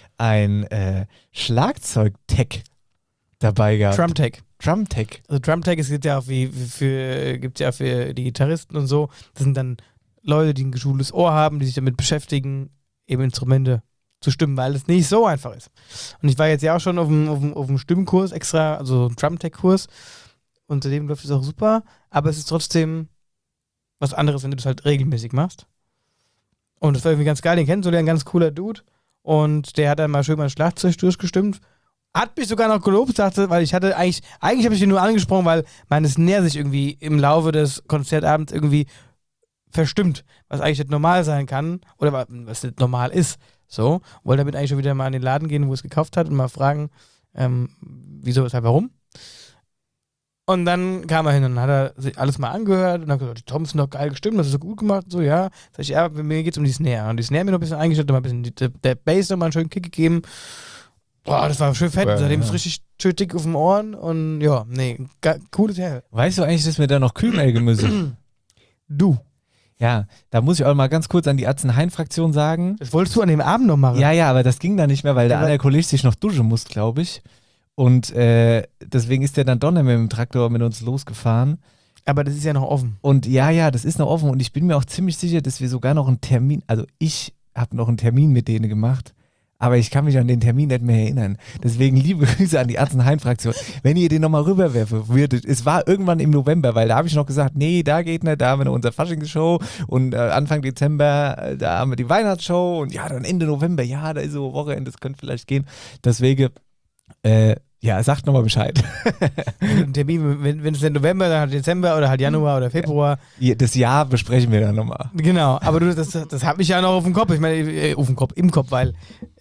Speaker 1: Schlagzeug-Tech dabei gehabt.
Speaker 2: Drumtech.
Speaker 1: Drumtech.
Speaker 2: Also Drumtech, es gibt ja auch gibt's ja für die Gitarristen und so. Das sind dann Leute, die ein geschultes Ohr haben, die sich damit beschäftigen, eben Instrumente zu stimmen, weil es nicht so einfach ist. Und ich war jetzt ja auch schon auf dem Stimmkurs extra, also Drumtech-Kurs. Und seitdem läuft es auch super, aber es ist trotzdem was anderes, wenn du das halt regelmäßig machst. Und das war irgendwie ganz geil, den kennenzulernen, ganz cooler Dude. Und der hat dann mal schön mein Schlagzeug durchgestimmt. Hat mich sogar noch gelobt, sagte, weil ich hatte eigentlich habe ich ihn nur angesprochen, weil meine Snare sich irgendwie im Laufe des Konzertabends irgendwie verstimmt, was eigentlich nicht normal sein kann oder was nicht normal ist. So, wollte damit eigentlich schon wieder mal in den Laden gehen, wo es gekauft hat und mal fragen, wieso, weshalb, warum. Und dann kam er hin und hat er sich alles mal angehört und hat gesagt, die Toms sind doch geil gestimmt, das ist so gut gemacht, so, ja. Sag ich, ja, mir geht's um die Snare. Und die Snare mir noch ein bisschen eingestellt, noch mal ein bisschen der Bass noch mal einen schönen Kick gegeben. Boah, das war schön fett.
Speaker 1: Ja,
Speaker 2: Seitdem
Speaker 1: ja.
Speaker 2: ist richtig schön dick auf den Ohren und ja, nee, cooles Teil.
Speaker 1: Weißt du eigentlich, dass wir da noch kühl melden müssen?
Speaker 2: Du.
Speaker 1: Ja, da muss ich auch mal ganz kurz an die Atzen-Hein-Fraktion sagen.
Speaker 2: Das wolltest du an dem Abend noch machen.
Speaker 1: Ja, aber das ging da nicht mehr, weil der
Speaker 2: Aber-
Speaker 1: andere Kollege sich noch duschen muss, glaube ich. Und deswegen ist der dann doch nicht mehr mit dem Traktor mit uns losgefahren.
Speaker 2: Aber das ist ja noch offen.
Speaker 1: Und ja, das ist noch offen. Und ich bin mir auch ziemlich sicher, dass wir sogar noch einen Termin, also ich habe noch einen Termin mit denen gemacht. Aber ich kann mich an den Termin nicht mehr erinnern. Deswegen liebe Grüße an die Atzen-Hein-Fraktion. Wenn ihr den nochmal rüberwerfen würdet, es war irgendwann im November, weil da habe ich noch gesagt, nee, da geht nicht, da haben wir noch unsere Faschingsshow und Anfang Dezember, da haben wir die Weihnachtsshow und ja, dann Ende November, ja, da ist so Wochenende, das könnte vielleicht gehen. Deswegen, ja, sagt nochmal Bescheid.
Speaker 2: Ein Termin, wenn es im November, dann halt Dezember oder halt Januar oder Februar.
Speaker 1: Das Jahr besprechen wir dann nochmal.
Speaker 2: Genau, aber du, das hat mich ja noch auf dem Kopf. Ich meine, im Kopf, weil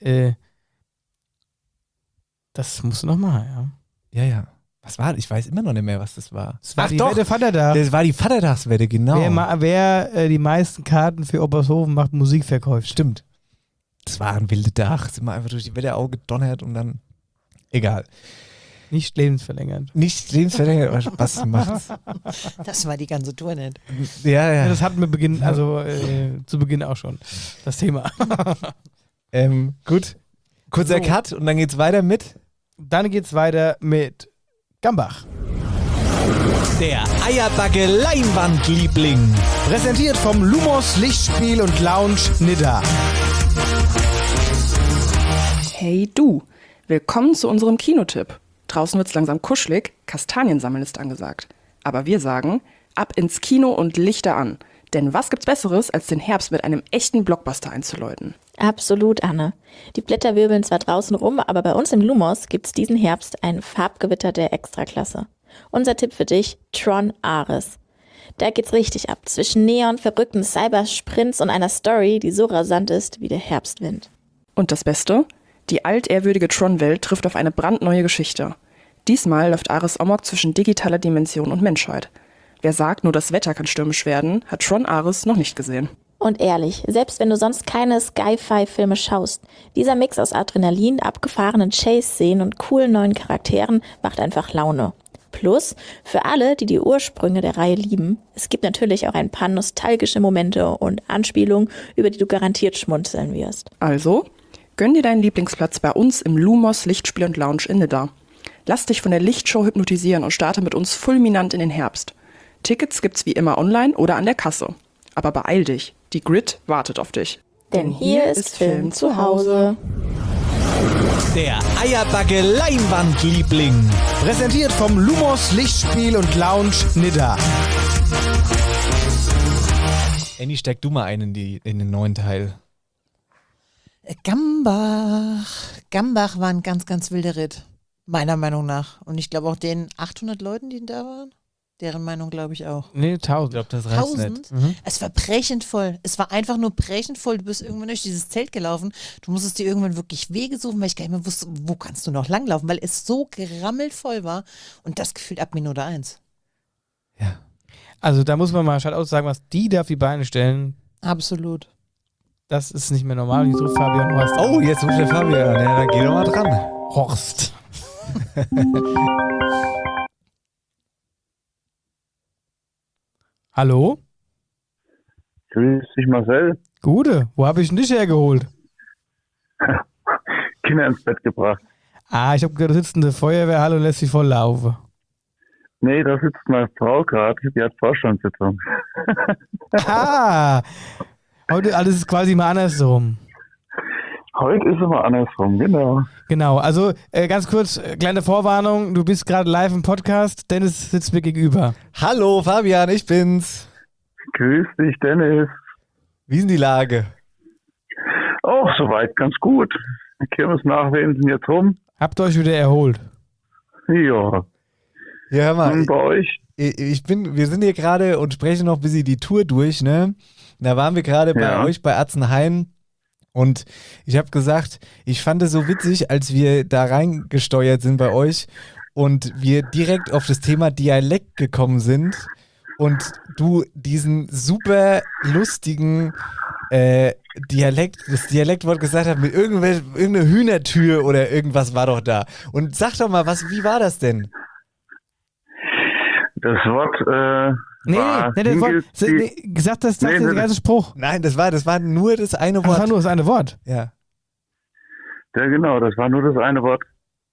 Speaker 2: das musst du noch machen, ja.
Speaker 1: Ja. Was war das? Ich weiß immer noch nicht mehr, was das war.
Speaker 2: Das war
Speaker 1: Ach
Speaker 2: die
Speaker 1: doch,
Speaker 2: Wette Vatertag.
Speaker 1: das war die Vatertagswette, genau.
Speaker 2: Wer die meisten Karten für Oppershofen macht, Musik verkauft.
Speaker 1: Stimmt. Das war ein wilder Tag. Sind wir einfach durch die Wetterau gedonnert und dann. Egal.
Speaker 2: Nicht lebensverlängernd.
Speaker 1: Nicht lebensverlängert, aber Spaß macht's.
Speaker 4: Das war die ganze Tour nicht.
Speaker 1: Ja.
Speaker 2: Das hatten wir zu Beginn auch schon, das Thema.
Speaker 1: Gut. Kurzer Cut und dann geht's weiter mit.
Speaker 2: Dann geht's weiter mit Gambach.
Speaker 1: Der Eierbacke-Leinwandliebling.
Speaker 2: Präsentiert vom Lumos Lichtspiel und Lounge Nidda.
Speaker 5: Hey du, willkommen zu unserem Kinotipp. Draußen wird's langsam kuschelig, Kastaniensammeln ist angesagt. Aber wir sagen, ab ins Kino und Lichter an. Denn was gibt's Besseres, als den Herbst mit einem echten Blockbuster einzuläuten?
Speaker 6: Absolut, Anne. Die Blätter wirbeln zwar draußen rum, aber bei uns im Lumos gibt's diesen Herbst ein Farbgewitter der Extraklasse. Unser Tipp für dich, Tron Ares. Da geht's richtig ab, zwischen Neon, verrückten Cybersprints und einer Story, die so rasant ist wie der Herbstwind.
Speaker 5: Und das Beste? Die altehrwürdige Tron-Welt trifft auf eine brandneue Geschichte. Diesmal läuft Ares Amok zwischen digitaler Dimension und Menschheit. Wer sagt, nur das Wetter kann stürmisch werden, hat Tron Ares noch nicht gesehen.
Speaker 6: Und ehrlich, selbst wenn du sonst keine Sci-Fi-Filme schaust, dieser Mix aus Adrenalin, abgefahrenen Chase-Szenen und coolen neuen Charakteren macht einfach Laune. Plus, für alle, die die Ursprünge der Reihe lieben, es gibt natürlich auch ein paar nostalgische Momente und Anspielungen, über die du garantiert schmunzeln wirst.
Speaker 5: Also, gönn dir deinen Lieblingsplatz bei uns im Lumos Lichtspiel und Lounge in Nidda. Lass dich von der Lichtshow hypnotisieren und starte mit uns fulminant in den Herbst. Tickets gibt's wie immer online oder an der Kasse. Aber beeil dich, die Grid wartet auf dich.
Speaker 6: Denn hier ist Film zu Hause.
Speaker 1: Der Eierbacke-Leinwandliebling.
Speaker 2: Präsentiert vom Lumos Lichtspiel und Lounge Nidda.
Speaker 1: Annie, steck du mal ein in den neuen Teil.
Speaker 4: Gambach. Gambach war ein ganz, ganz wilder Ritt. Meiner Meinung nach. Und ich glaube auch den 800 Leuten, die da waren. Deren Meinung glaube ich auch.
Speaker 2: Nee, 1000.
Speaker 1: Ich glaube, das reicht
Speaker 4: 1000?
Speaker 1: nicht.
Speaker 4: Es war brechend voll. Es war einfach nur brechend voll. Du bist irgendwann durch dieses Zelt gelaufen. Du musstest dir irgendwann wirklich Wege suchen, weil ich gar nicht mehr wusste, wo kannst du noch langlaufen, weil es so gerammelt voll war. Und das gefühlt ab Minute 1.
Speaker 1: Ja.
Speaker 2: Also da muss man mal Shoutout sagen, was die da auf die Beine stellen.
Speaker 4: Absolut.
Speaker 2: Das ist nicht mehr normal. Ich rufe Fabian Horst.
Speaker 1: Oh, jetzt ruft der Fabian an. Ja, dann geh doch mal dran.
Speaker 2: Horst. Hallo?
Speaker 7: Grüß dich, Marcel.
Speaker 2: Gute, wo habe ich denn dich hergeholt?
Speaker 7: Kinder ins Bett gebracht.
Speaker 2: Ah, ich habe gehört, da sitzt eine Feuerwehrhalle und lässt sie voll laufen.
Speaker 7: Nee, da sitzt meine Frau gerade, die hat Vorstandssitzung.
Speaker 2: Ah, heute alles ist quasi mal andersrum.
Speaker 7: Heute ist es mal andersrum, genau.
Speaker 2: Genau, also ganz kurz, kleine Vorwarnung, du bist gerade live im Podcast, Dennis sitzt mir gegenüber.
Speaker 1: Hallo, Fabian, ich bin's.
Speaker 7: Grüß dich, Dennis.
Speaker 1: Wie ist denn die Lage?
Speaker 7: Oh, soweit ganz gut. Die Kirmesnachwehen sind jetzt rum.
Speaker 2: Habt ihr euch wieder erholt?
Speaker 7: Ja.
Speaker 1: Ja, hör mal.
Speaker 7: Und bei euch?
Speaker 1: Wir sind hier gerade und sprechen noch ein bisschen die Tour durch, ne? Da waren wir gerade bei euch bei Atzenhain und ich habe gesagt, ich fand es so witzig, als wir da reingesteuert sind bei euch und wir direkt auf das Thema Dialekt gekommen sind und du diesen super lustigen das Dialektwort gesagt hast mit irgendeiner Hühnertür oder irgendwas war doch da. Und sag doch mal, wie war das denn?
Speaker 7: Das Wort,
Speaker 2: gesagt, das ist der ganze Spruch.
Speaker 1: Nein, das war nur das eine Wort.
Speaker 2: Das war nur das eine Wort?
Speaker 1: Ja.
Speaker 7: Ja, genau, das war nur das eine Wort.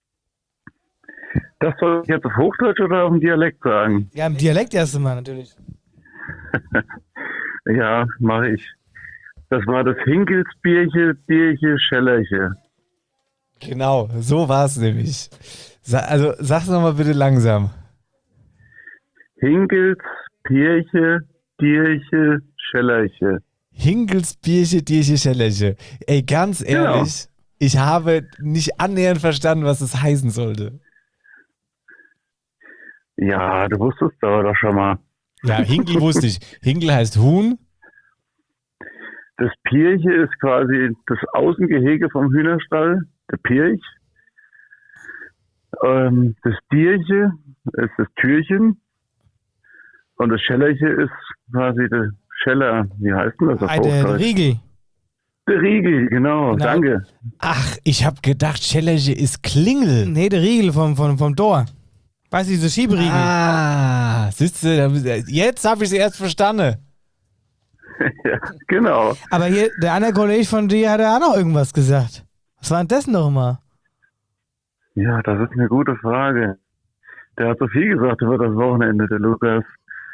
Speaker 7: Das soll ich jetzt auf Hochdeutsch oder auf dem Dialekt sagen?
Speaker 2: Ja, im Dialekt erst einmal natürlich.
Speaker 7: Ja, mache ich. Das war das Hinkelsbierche, Schellerche.
Speaker 1: Genau, so war es nämlich. Also sag's nochmal bitte langsam.
Speaker 7: Hinkels, Pirche, Dirche, Schellerche.
Speaker 1: Hinkels, Birche, Dirche, Schellerche. Ey, ganz ehrlich, ich habe nicht annähernd verstanden, was das heißen sollte.
Speaker 7: Ja, du wusstest doch schon mal.
Speaker 1: Ja, Hinkel wusste ich. Hinkel heißt Huhn.
Speaker 7: Das Pirche ist quasi das Außengehege vom Hühnerstall, der Pirch. Das Dirche ist das Türchen. Und das Schellerche ist quasi der Scheller. Wie heißt denn das auf
Speaker 2: Der
Speaker 7: Hochdeutsch?
Speaker 2: Riegel.
Speaker 7: Der Riegel, genau. Danke.
Speaker 1: Ach, ich habe gedacht, Challenger ist Klingel.
Speaker 2: Nee, der Riegel vom Tor. Weißt du, diese Schieberiegel.
Speaker 1: Ah, siehst du, jetzt habe ich sie erst verstanden.
Speaker 7: Ja, genau.
Speaker 2: Aber hier, der andere Kollege von dir hat ja auch noch irgendwas gesagt. Was war denn das nochmal?
Speaker 7: Ja, das ist eine gute Frage. Der hat so viel gesagt über das Wochenende, der Lukas.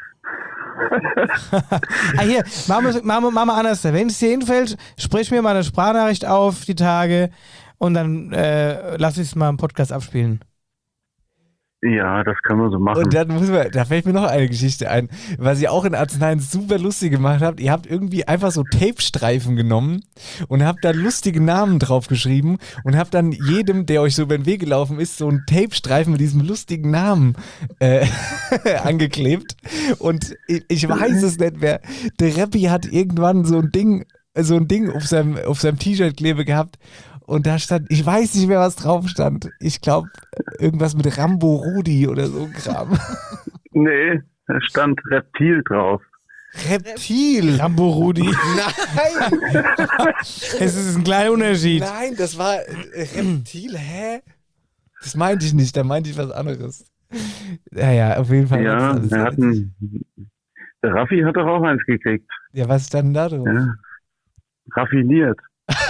Speaker 2: Hier, machen wir anders. Wenn es dir hinfällt, sprich mir mal eine Sprachnachricht auf die Tage und dann lass ich es mal im Podcast abspielen.
Speaker 7: Ja, das kann man so machen.
Speaker 1: Und dann da fällt mir noch eine Geschichte ein, was ihr auch in Arzneien super lustig gemacht habt. Ihr habt irgendwie einfach so Tapestreifen genommen und habt da lustige Namen drauf geschrieben und habt dann jedem, der euch so über den Weg gelaufen ist, so einen Tapestreifen mit diesem lustigen Namen angeklebt. Und ich weiß es nicht mehr. Der Rappi hat irgendwann so ein Ding auf seinem T-Shirt-Klebe gehabt. Und da stand, ich weiß nicht mehr, was drauf stand. Ich glaube, irgendwas mit Rambo Rudi oder so ein Kram.
Speaker 7: Nee, da stand Reptil drauf.
Speaker 1: Reptil?
Speaker 2: Rambo Rudi.
Speaker 1: Nein!
Speaker 2: Es ist ein kleiner Unterschied.
Speaker 1: Nein, das war Reptil, hä? Das meinte ich nicht, da meinte ich was anderes. Ja, auf jeden Fall.
Speaker 7: Ja, der Raffi hat doch auch eins gekriegt.
Speaker 1: Ja, was stand da drauf?
Speaker 7: Ja. Raffiniert.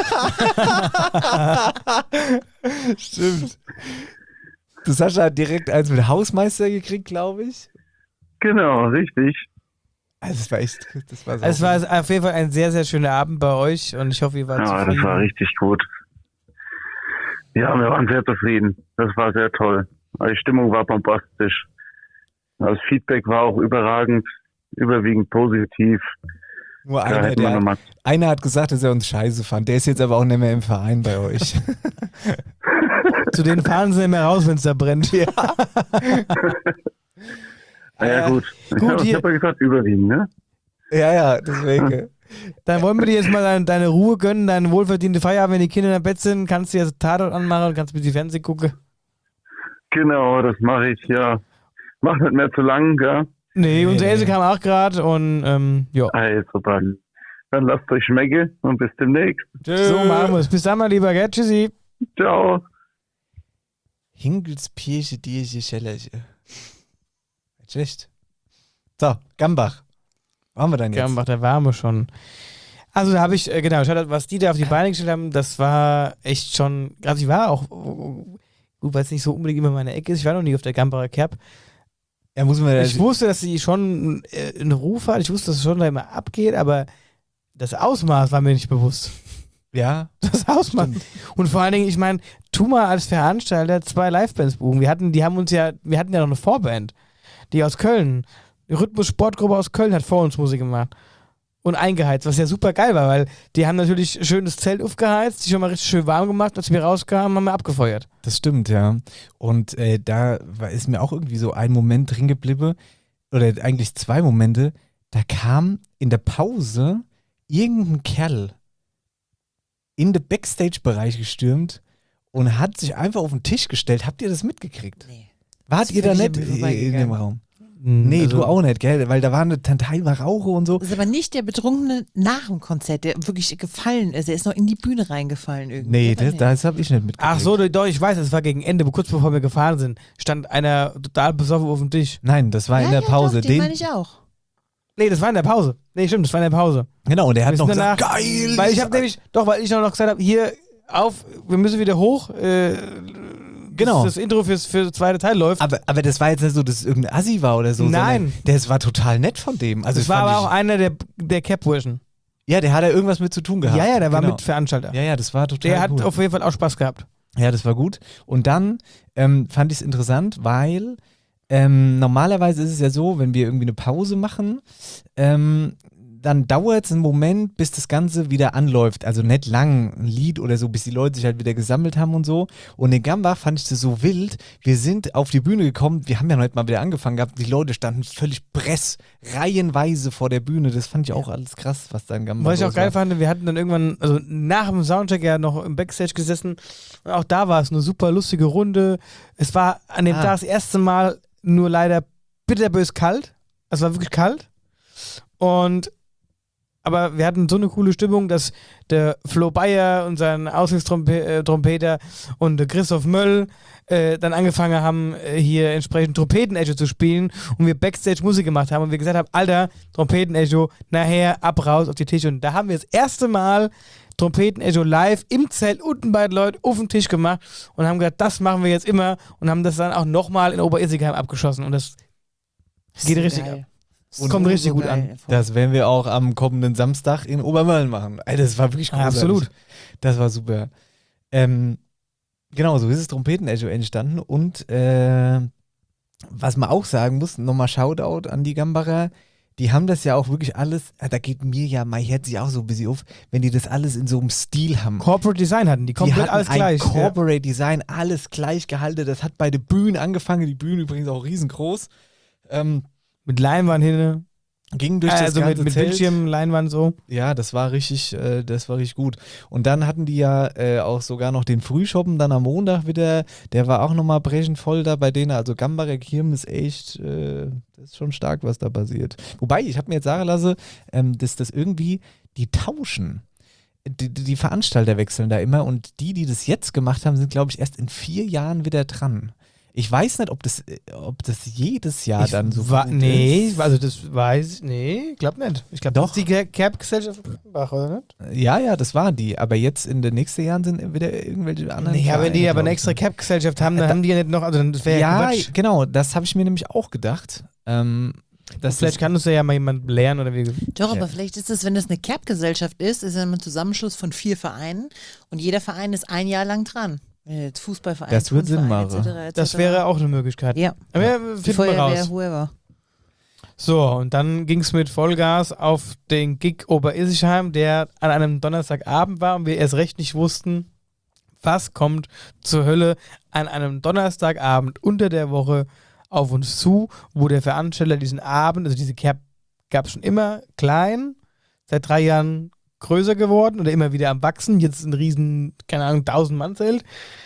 Speaker 1: Stimmt. Du, Sascha hat direkt eins mit Hausmeister gekriegt, glaube ich.
Speaker 7: Genau, richtig.
Speaker 1: Also das war echt,
Speaker 2: Es war auf jeden Fall ein sehr, sehr schöner Abend bei euch und ich hoffe, ihr wart zufrieden.
Speaker 7: Das war richtig gut. Ja, wir waren sehr zufrieden. Das war sehr toll. Die Stimmung war bombastisch. Das Feedback war auch überragend, überwiegend positiv.
Speaker 1: Nur einer hat gesagt, dass er uns scheiße fand. Der ist jetzt aber auch nicht mehr im Verein bei euch.
Speaker 2: Zu denen fahren sie nicht mehr raus, wenn es da brennt. Ja.
Speaker 7: Ja, gut. Ich habe ja gesagt, überwiegend, ne?
Speaker 1: Ja, deswegen.
Speaker 2: Dann wollen wir dir jetzt mal deine Ruhe gönnen, deine wohlverdiente Feierabend, wenn die Kinder im Bett sind, kannst du jetzt Tatort anmachen und kannst ein bisschen Fernsehen gucken.
Speaker 7: Genau, das mache ich, ja. Mach nicht mehr zu lang, gell?
Speaker 2: Nee, unser Else kam auch gerade und ja.
Speaker 7: Hey, super. Dann lasst euch schmecken und bis demnächst.
Speaker 2: Tschüss. So machen wir es. Bis dann mal lieber, gell? Tschüssi.
Speaker 7: Ciao.
Speaker 1: Hingelspirche, Dierche, Schellerche. Schlecht. So, Gambach. Wo haben wir denn jetzt?
Speaker 2: Gambach, da waren wir schon. Also da habe ich, genau, was die da auf die Beine gestellt haben, das war echt schon, also ich war auch, gut, weil es nicht so unbedingt immer meine Ecke ist, ich war noch nie auf der Gambacher Kerb.
Speaker 1: Ja,
Speaker 2: ich wusste, dass sie schon einen Ruf hat, ich wusste, dass es schon da immer abgeht, aber das Ausmaß war mir nicht bewusst.
Speaker 1: Ja.
Speaker 2: Das Ausmaß. Und vor allen Dingen, ich meine, tu mal als Veranstalter 2 Livebands buchen. Wir hatten ja noch eine Vorband, die aus Köln, die Rhythmus-Sportgruppe aus Köln hat vor uns Musik gemacht. Und eingeheizt, was ja super geil war, weil die haben natürlich schön das Zelt aufgeheizt, die schon mal richtig schön warm gemacht, als wir rauskamen, haben wir abgefeuert.
Speaker 1: Das stimmt, ja. Und da ist mir auch irgendwie so ein Moment drin geblieben, oder eigentlich 2 Momente, da kam in der Pause irgendein Kerl in den Backstage-Bereich gestürmt und hat sich einfach auf den Tisch gestellt. Habt ihr das mitgekriegt?
Speaker 4: Nee.
Speaker 1: Wart ihr da nicht in dem Raum? Nee, also, du auch nicht, gell? Weil da war eine teilweise Rauche und so.
Speaker 4: Das ist aber nicht der Betrunkene nach dem Konzert, der wirklich gefallen ist. Der ist noch in die Bühne reingefallen irgendwie.
Speaker 1: Nee, das habe ich nicht mitgekriegt.
Speaker 2: Ach so, doch, ich weiß, das war gegen Ende, kurz bevor wir gefahren sind, stand einer total besoffen auf dem Tisch.
Speaker 1: Nein, das war in der Pause.
Speaker 4: Doch, den meine ich auch.
Speaker 2: Nee, das war in der Pause. Nee, stimmt, das war in der Pause.
Speaker 1: Genau, und der hat noch
Speaker 2: gesagt,
Speaker 1: geil!
Speaker 2: Weil ich habe nämlich, weil ich noch gesagt habe, hier, wir müssen wieder hoch,
Speaker 1: genau.
Speaker 2: Das Intro für das zweite Teil läuft.
Speaker 1: Aber das war jetzt nicht so, dass es irgendein Assi war oder so.
Speaker 2: Nein.
Speaker 1: Das war total nett von dem. Also
Speaker 2: das war aber auch einer der Cap-Burschen.
Speaker 1: Ja, der hat ja irgendwas mit zu tun gehabt.
Speaker 2: Ja, der war mit Veranstalter.
Speaker 1: Ja, das war total
Speaker 2: Der hat auf jeden Fall auch Spaß gehabt.
Speaker 1: Ja, das war gut. Und dann fand ich es interessant, weil normalerweise ist es ja so, wenn wir irgendwie eine Pause machen, dann dauert es einen Moment, bis das Ganze wieder anläuft. Also nicht lang, ein Lied oder so, bis die Leute sich halt wieder gesammelt haben und so. Und in Gambach fand ich das so wild. Wir sind auf die Bühne gekommen, wir haben ja heute mal wieder angefangen gehabt, die Leute standen völlig reihenweise vor der Bühne. Das fand ich auch alles krass, was da in Gambach
Speaker 2: Was ich auch geil fand, wir hatten dann irgendwann, also nach dem Soundcheck ja noch im Backstage gesessen. Und auch da war es eine super lustige Runde. Es war an dem Tag das erste Mal nur leider bitterbös kalt. Es war wirklich kalt. Und aber wir hatten so eine coole Stimmung, dass der Flo Bayer und sein Aushilfstrompeter und der Christoph Möll dann angefangen haben, hier entsprechend Trompetenecho zu spielen und wir Backstage Musik gemacht haben und wir gesagt haben, Alter, Trompetenecho, nachher ab raus auf die Tische. Und da haben wir das erste Mal Trompetenecho live im Zelt unten bei den Leuten auf den Tisch gemacht und haben gesagt, das machen wir jetzt immer und haben das dann auch nochmal in Oberissigheim abgeschossen und das geht richtig ab. Das kommt richtig gut an.
Speaker 1: Das werden wir auch am kommenden Samstag in Obermölln machen. Ey, das war wirklich großartig.
Speaker 2: Absolut.
Speaker 1: Das war super. Genau, so ist das Trompetenecho entstanden und was man auch sagen muss, nochmal Shoutout an die Gambacher, die haben das ja auch wirklich alles, da geht mir ja mein Herz ja auch so ein bisschen auf, wenn die das alles in so einem Stil haben.
Speaker 2: Corporate Design hatten die komplett
Speaker 1: hatten
Speaker 2: alles gleich.
Speaker 1: Corporate Design, alles gleich gehalten. Das hat bei den Bühnen angefangen, die Bühnen übrigens auch riesengroß.
Speaker 2: Mit Leinwand hin.
Speaker 1: Ging durch das ganze
Speaker 2: mit
Speaker 1: Zelt.
Speaker 2: Bildschirm, Leinwand so.
Speaker 1: Ja, das war richtig gut. Und dann hatten die ja auch sogar noch den Frühschoppen dann am Montag wieder, der war auch nochmal brechend voll da bei denen, also Gambacher Kirmes ist echt, das ist schon stark, was da passiert. Wobei, ich habe mir jetzt sagen lassen, dass das irgendwie, die tauschen. Die Veranstalter wechseln da immer und die das jetzt gemacht haben, sind, glaube ich, erst in 4 Jahren wieder dran. Ich weiß nicht, ob das jedes Jahr dann so
Speaker 2: war. Nee,
Speaker 1: ist.
Speaker 2: also das weiß ich, nee, glaub nicht. Ich glaube, das ist die Kerb-Gesellschaft Bach, oder nicht?
Speaker 1: Ja, das waren die. Aber jetzt in den nächsten Jahren sind wieder irgendwelche anderen.
Speaker 2: Nee, wenn die
Speaker 1: Vereine,
Speaker 2: aber eine extra Cap-Gesellschaft haben, dann haben die ja nicht noch, also das wäre ja Quatsch.
Speaker 1: Genau, das habe ich mir nämlich auch gedacht.
Speaker 2: Vielleicht kann uns ja mal jemand lernen oder wie.
Speaker 4: Doch, aber vielleicht ist es, wenn das eine Cap-Gesellschaft ist es ein Zusammenschluss von 4 Vereinen und jeder Verein ist 1 Jahr lang dran. Jetzt Fußballverein,
Speaker 1: das wird Sinn machen.
Speaker 4: etc.
Speaker 2: Das wäre auch eine Möglichkeit.
Speaker 4: Ja.
Speaker 2: Aber ja, finden wir raus.
Speaker 4: Whoever.
Speaker 2: So, und dann ging es mit Vollgas auf den Gig Oberissigheim, der an einem Donnerstagabend war und wir erst recht nicht wussten, was kommt zur Hölle an einem Donnerstagabend unter der Woche auf uns zu, wo der Veranstalter diesen Abend, also diese Cap gab es schon immer klein, seit 3 Jahren größer geworden oder immer wieder am Wachsen, jetzt ein riesen, keine Ahnung, 1000-Mann-Zelt,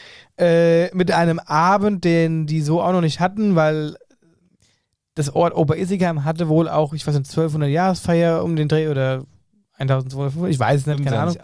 Speaker 2: mit einem Abend, den die so auch noch nicht hatten, weil das Ort Oberissigheim hatte wohl auch, ich weiß nicht, 1200-Jahresfeier um den Dreh oder 1200, ich weiß es nicht, keine Ahnung.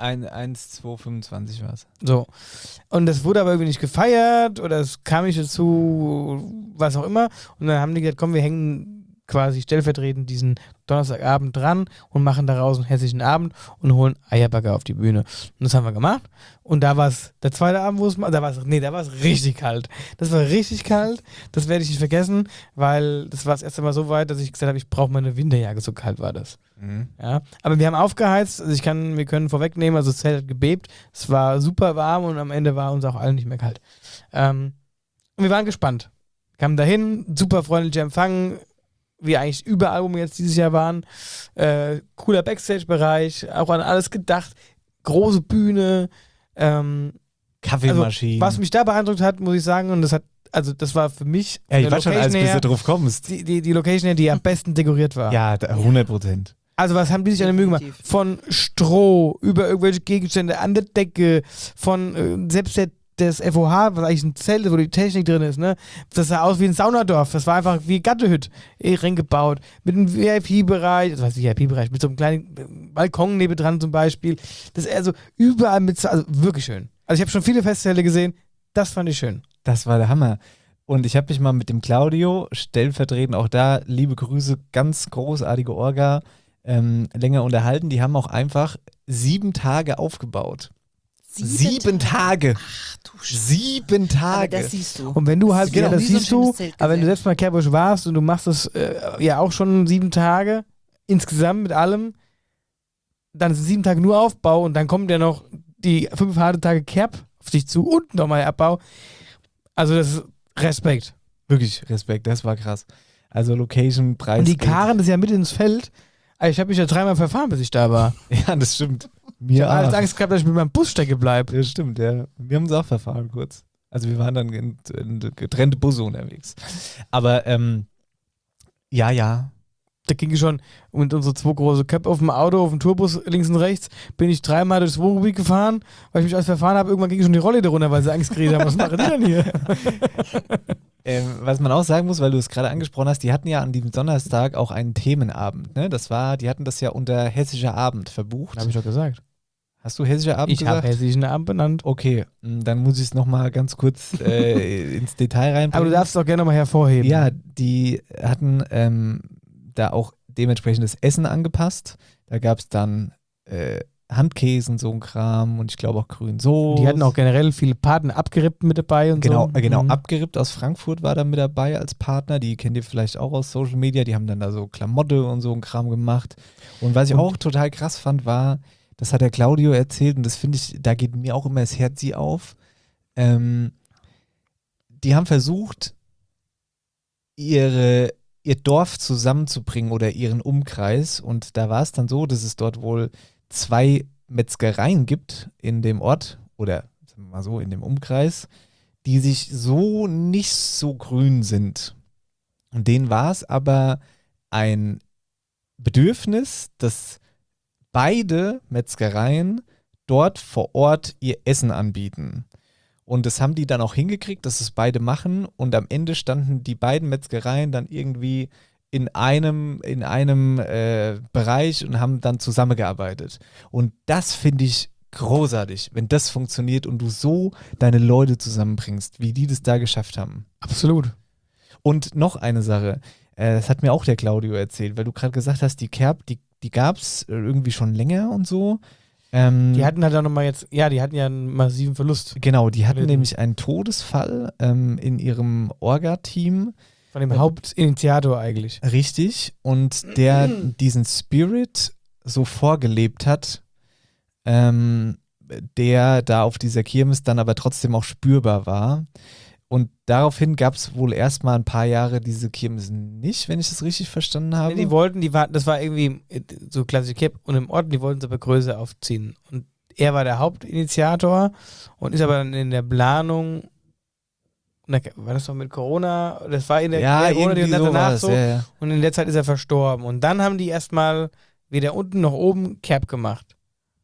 Speaker 1: 1,225 war es.
Speaker 2: So. Und das wurde aber irgendwie nicht gefeiert oder es kam nicht dazu, was auch immer. Und dann haben die gesagt, komm, wir hängen quasi stellvertretend diesen Donnerstagabend dran und machen daraus einen hässlichen Abend und holen Eierbagger auf die Bühne. Und das haben wir gemacht. Und da war es der zweite Abend, da war es richtig kalt. Das war richtig kalt. Das werde ich nicht vergessen, weil das war das erste Mal so weit, dass ich gesagt habe, ich brauche mal eine Winterjacke, so kalt war das. Mhm. Ja. Aber wir haben aufgeheizt, also wir können vorwegnehmen, also das Zelt hat gebebt. Es war super warm und am Ende war uns auch allen nicht mehr kalt. Und wir waren gespannt. Kamen dahin, super freundlicher Empfang, wie eigentlich überall, wo wir jetzt dieses Jahr waren. Cooler Backstage-Bereich, auch an alles gedacht. Große Bühne.
Speaker 1: Kaffeemaschinen.
Speaker 2: Also, was mich da beeindruckt hat, muss ich sagen, und das war für mich.
Speaker 1: Ja, ich war schon, als bis du drauf kommst.
Speaker 2: Die Location, die am besten dekoriert war.
Speaker 1: Ja, 100%.
Speaker 2: Also, was haben die sich an der Mühe gemacht? Von Stroh über irgendwelche Gegenstände an der Decke, von selbst das FOH, was eigentlich ein Zelt ist, wo die Technik drin ist, ne? Das sah aus wie ein Saunadorf. Das war einfach wie Gattehütte reingebaut. Mit einem VIP-Bereich, das heißt VIP-Bereich, mit so einem kleinen Balkon nebendran zum Beispiel. Das ist also überall also wirklich schön. Also ich habe schon viele Festzelte gesehen, das fand ich schön.
Speaker 1: Das war der Hammer. Und ich habe mich mal mit dem Claudio, stellvertretend auch da, liebe Grüße, ganz großartige Orga, länger unterhalten. Die haben auch einfach 7 Tage aufgebaut. 7 Tage.
Speaker 4: Ach du
Speaker 1: 7 Tage.
Speaker 4: Aber das siehst du.
Speaker 2: Und wenn du halt,
Speaker 1: genau,
Speaker 2: das siehst du, aber wenn du selbst mal Kerbusch warst und du machst das ja auch schon 7 Tage insgesamt mit allem, dann sind 7 Tage nur Aufbau und dann kommen ja noch die 5 harte Tage Kerb auf dich zu und nochmal Abbau. Also das ist Respekt.
Speaker 1: Wirklich Respekt, das war krass. Also Location, Preis.
Speaker 2: Und die Karren, das ist ja mit ins Feld. Also ich habe mich ja 3-mal verfahren, bis ich da war.
Speaker 1: Ja, das stimmt.
Speaker 2: Ich habe alles Angst gehabt, dass ich mit meinem Bus stecken bleibe.
Speaker 1: Ja, stimmt, ja. Wir haben uns auch verfahren kurz. Also wir waren dann in getrennte Busse unterwegs. Aber, ja.
Speaker 2: Da ging ich schon mit unsere 2 große Köpfe auf dem Auto, auf dem Tourbus links und rechts, bin ich 3-mal durchs Wohngebiet gefahren, weil ich mich alles verfahren habe. Irgendwann ging schon die Rolle da runter, weil sie Angst gekriegt haben. Was machen die denn hier?
Speaker 1: Was man auch sagen muss, weil du es gerade angesprochen hast, die hatten ja an diesem Donnerstag auch einen Themenabend. Ne? Die hatten das ja unter Hessischer Abend verbucht.
Speaker 2: Habe ich doch gesagt.
Speaker 1: Hast du Hessischer Abend
Speaker 2: Ich
Speaker 1: gesagt?
Speaker 2: habe Hessischen Abend benannt.
Speaker 1: Okay, dann muss ich es nochmal ganz kurz ins Detail reinbringen.
Speaker 2: Aber du darfst es auch gerne nochmal hervorheben.
Speaker 1: Ja, die hatten da auch dementsprechend das Essen angepasst. Da gab es dann Handkäsen, so ein Kram und ich glaube auch grünen Soße.
Speaker 2: Die hatten auch generell viele Paten abgerippt mit dabei und
Speaker 1: Genau,
Speaker 2: so.
Speaker 1: genau, abgerippt aus Frankfurt war da mit dabei als Partner. Die kennt ihr vielleicht auch aus Social Media. Die haben dann da so Klamotte und so ein Kram gemacht. Und was ich auch total krass fand, war, das hat der Claudio erzählt und das finde ich, da geht mir auch immer das Herz auf. Die haben versucht, ihr Dorf zusammenzubringen oder ihren Umkreis und da war es dann so, dass es dort wohl 2 Metzgereien gibt in dem Ort oder sagen wir mal so in dem Umkreis, die sich so nicht so grün sind. Und denen war es aber ein Bedürfnis, dass beide Metzgereien dort vor Ort ihr Essen anbieten. Und das haben die dann auch hingekriegt, dass es beide machen und am Ende standen die beiden Metzgereien dann irgendwie in einem Bereich und haben dann zusammengearbeitet. Und das finde ich großartig, wenn das funktioniert und du so deine Leute zusammenbringst, wie die das da geschafft haben.
Speaker 2: Absolut.
Speaker 1: Und noch eine Sache, das hat mir auch der Claudio erzählt, weil du gerade gesagt hast, die Kerb, die gab es irgendwie schon länger und so.
Speaker 2: Die hatten halt auch nochmal die hatten ja einen massiven Verlust.
Speaker 1: Genau, die hatten nämlich einen Todesfall in ihrem Orga-Team.
Speaker 2: Von dem Hauptinitiator eigentlich.
Speaker 1: Richtig. Und der diesen Spirit so vorgelebt hat, der da auf dieser Kirmes dann aber trotzdem auch spürbar war. Und daraufhin gab es wohl erstmal ein paar Jahre diese Kirmes nicht, wenn ich das richtig verstanden habe.
Speaker 2: Das war irgendwie so klassisch Cap und im Ort, die wollten es aber größer aufziehen. Und er war der Hauptinitiator und ist aber dann in der Planung, war das noch mit Corona? Das war in der Corona, die danach so. Ja. Und in der Zeit ist er verstorben. Und dann haben die erstmal weder unten noch oben Cap gemacht.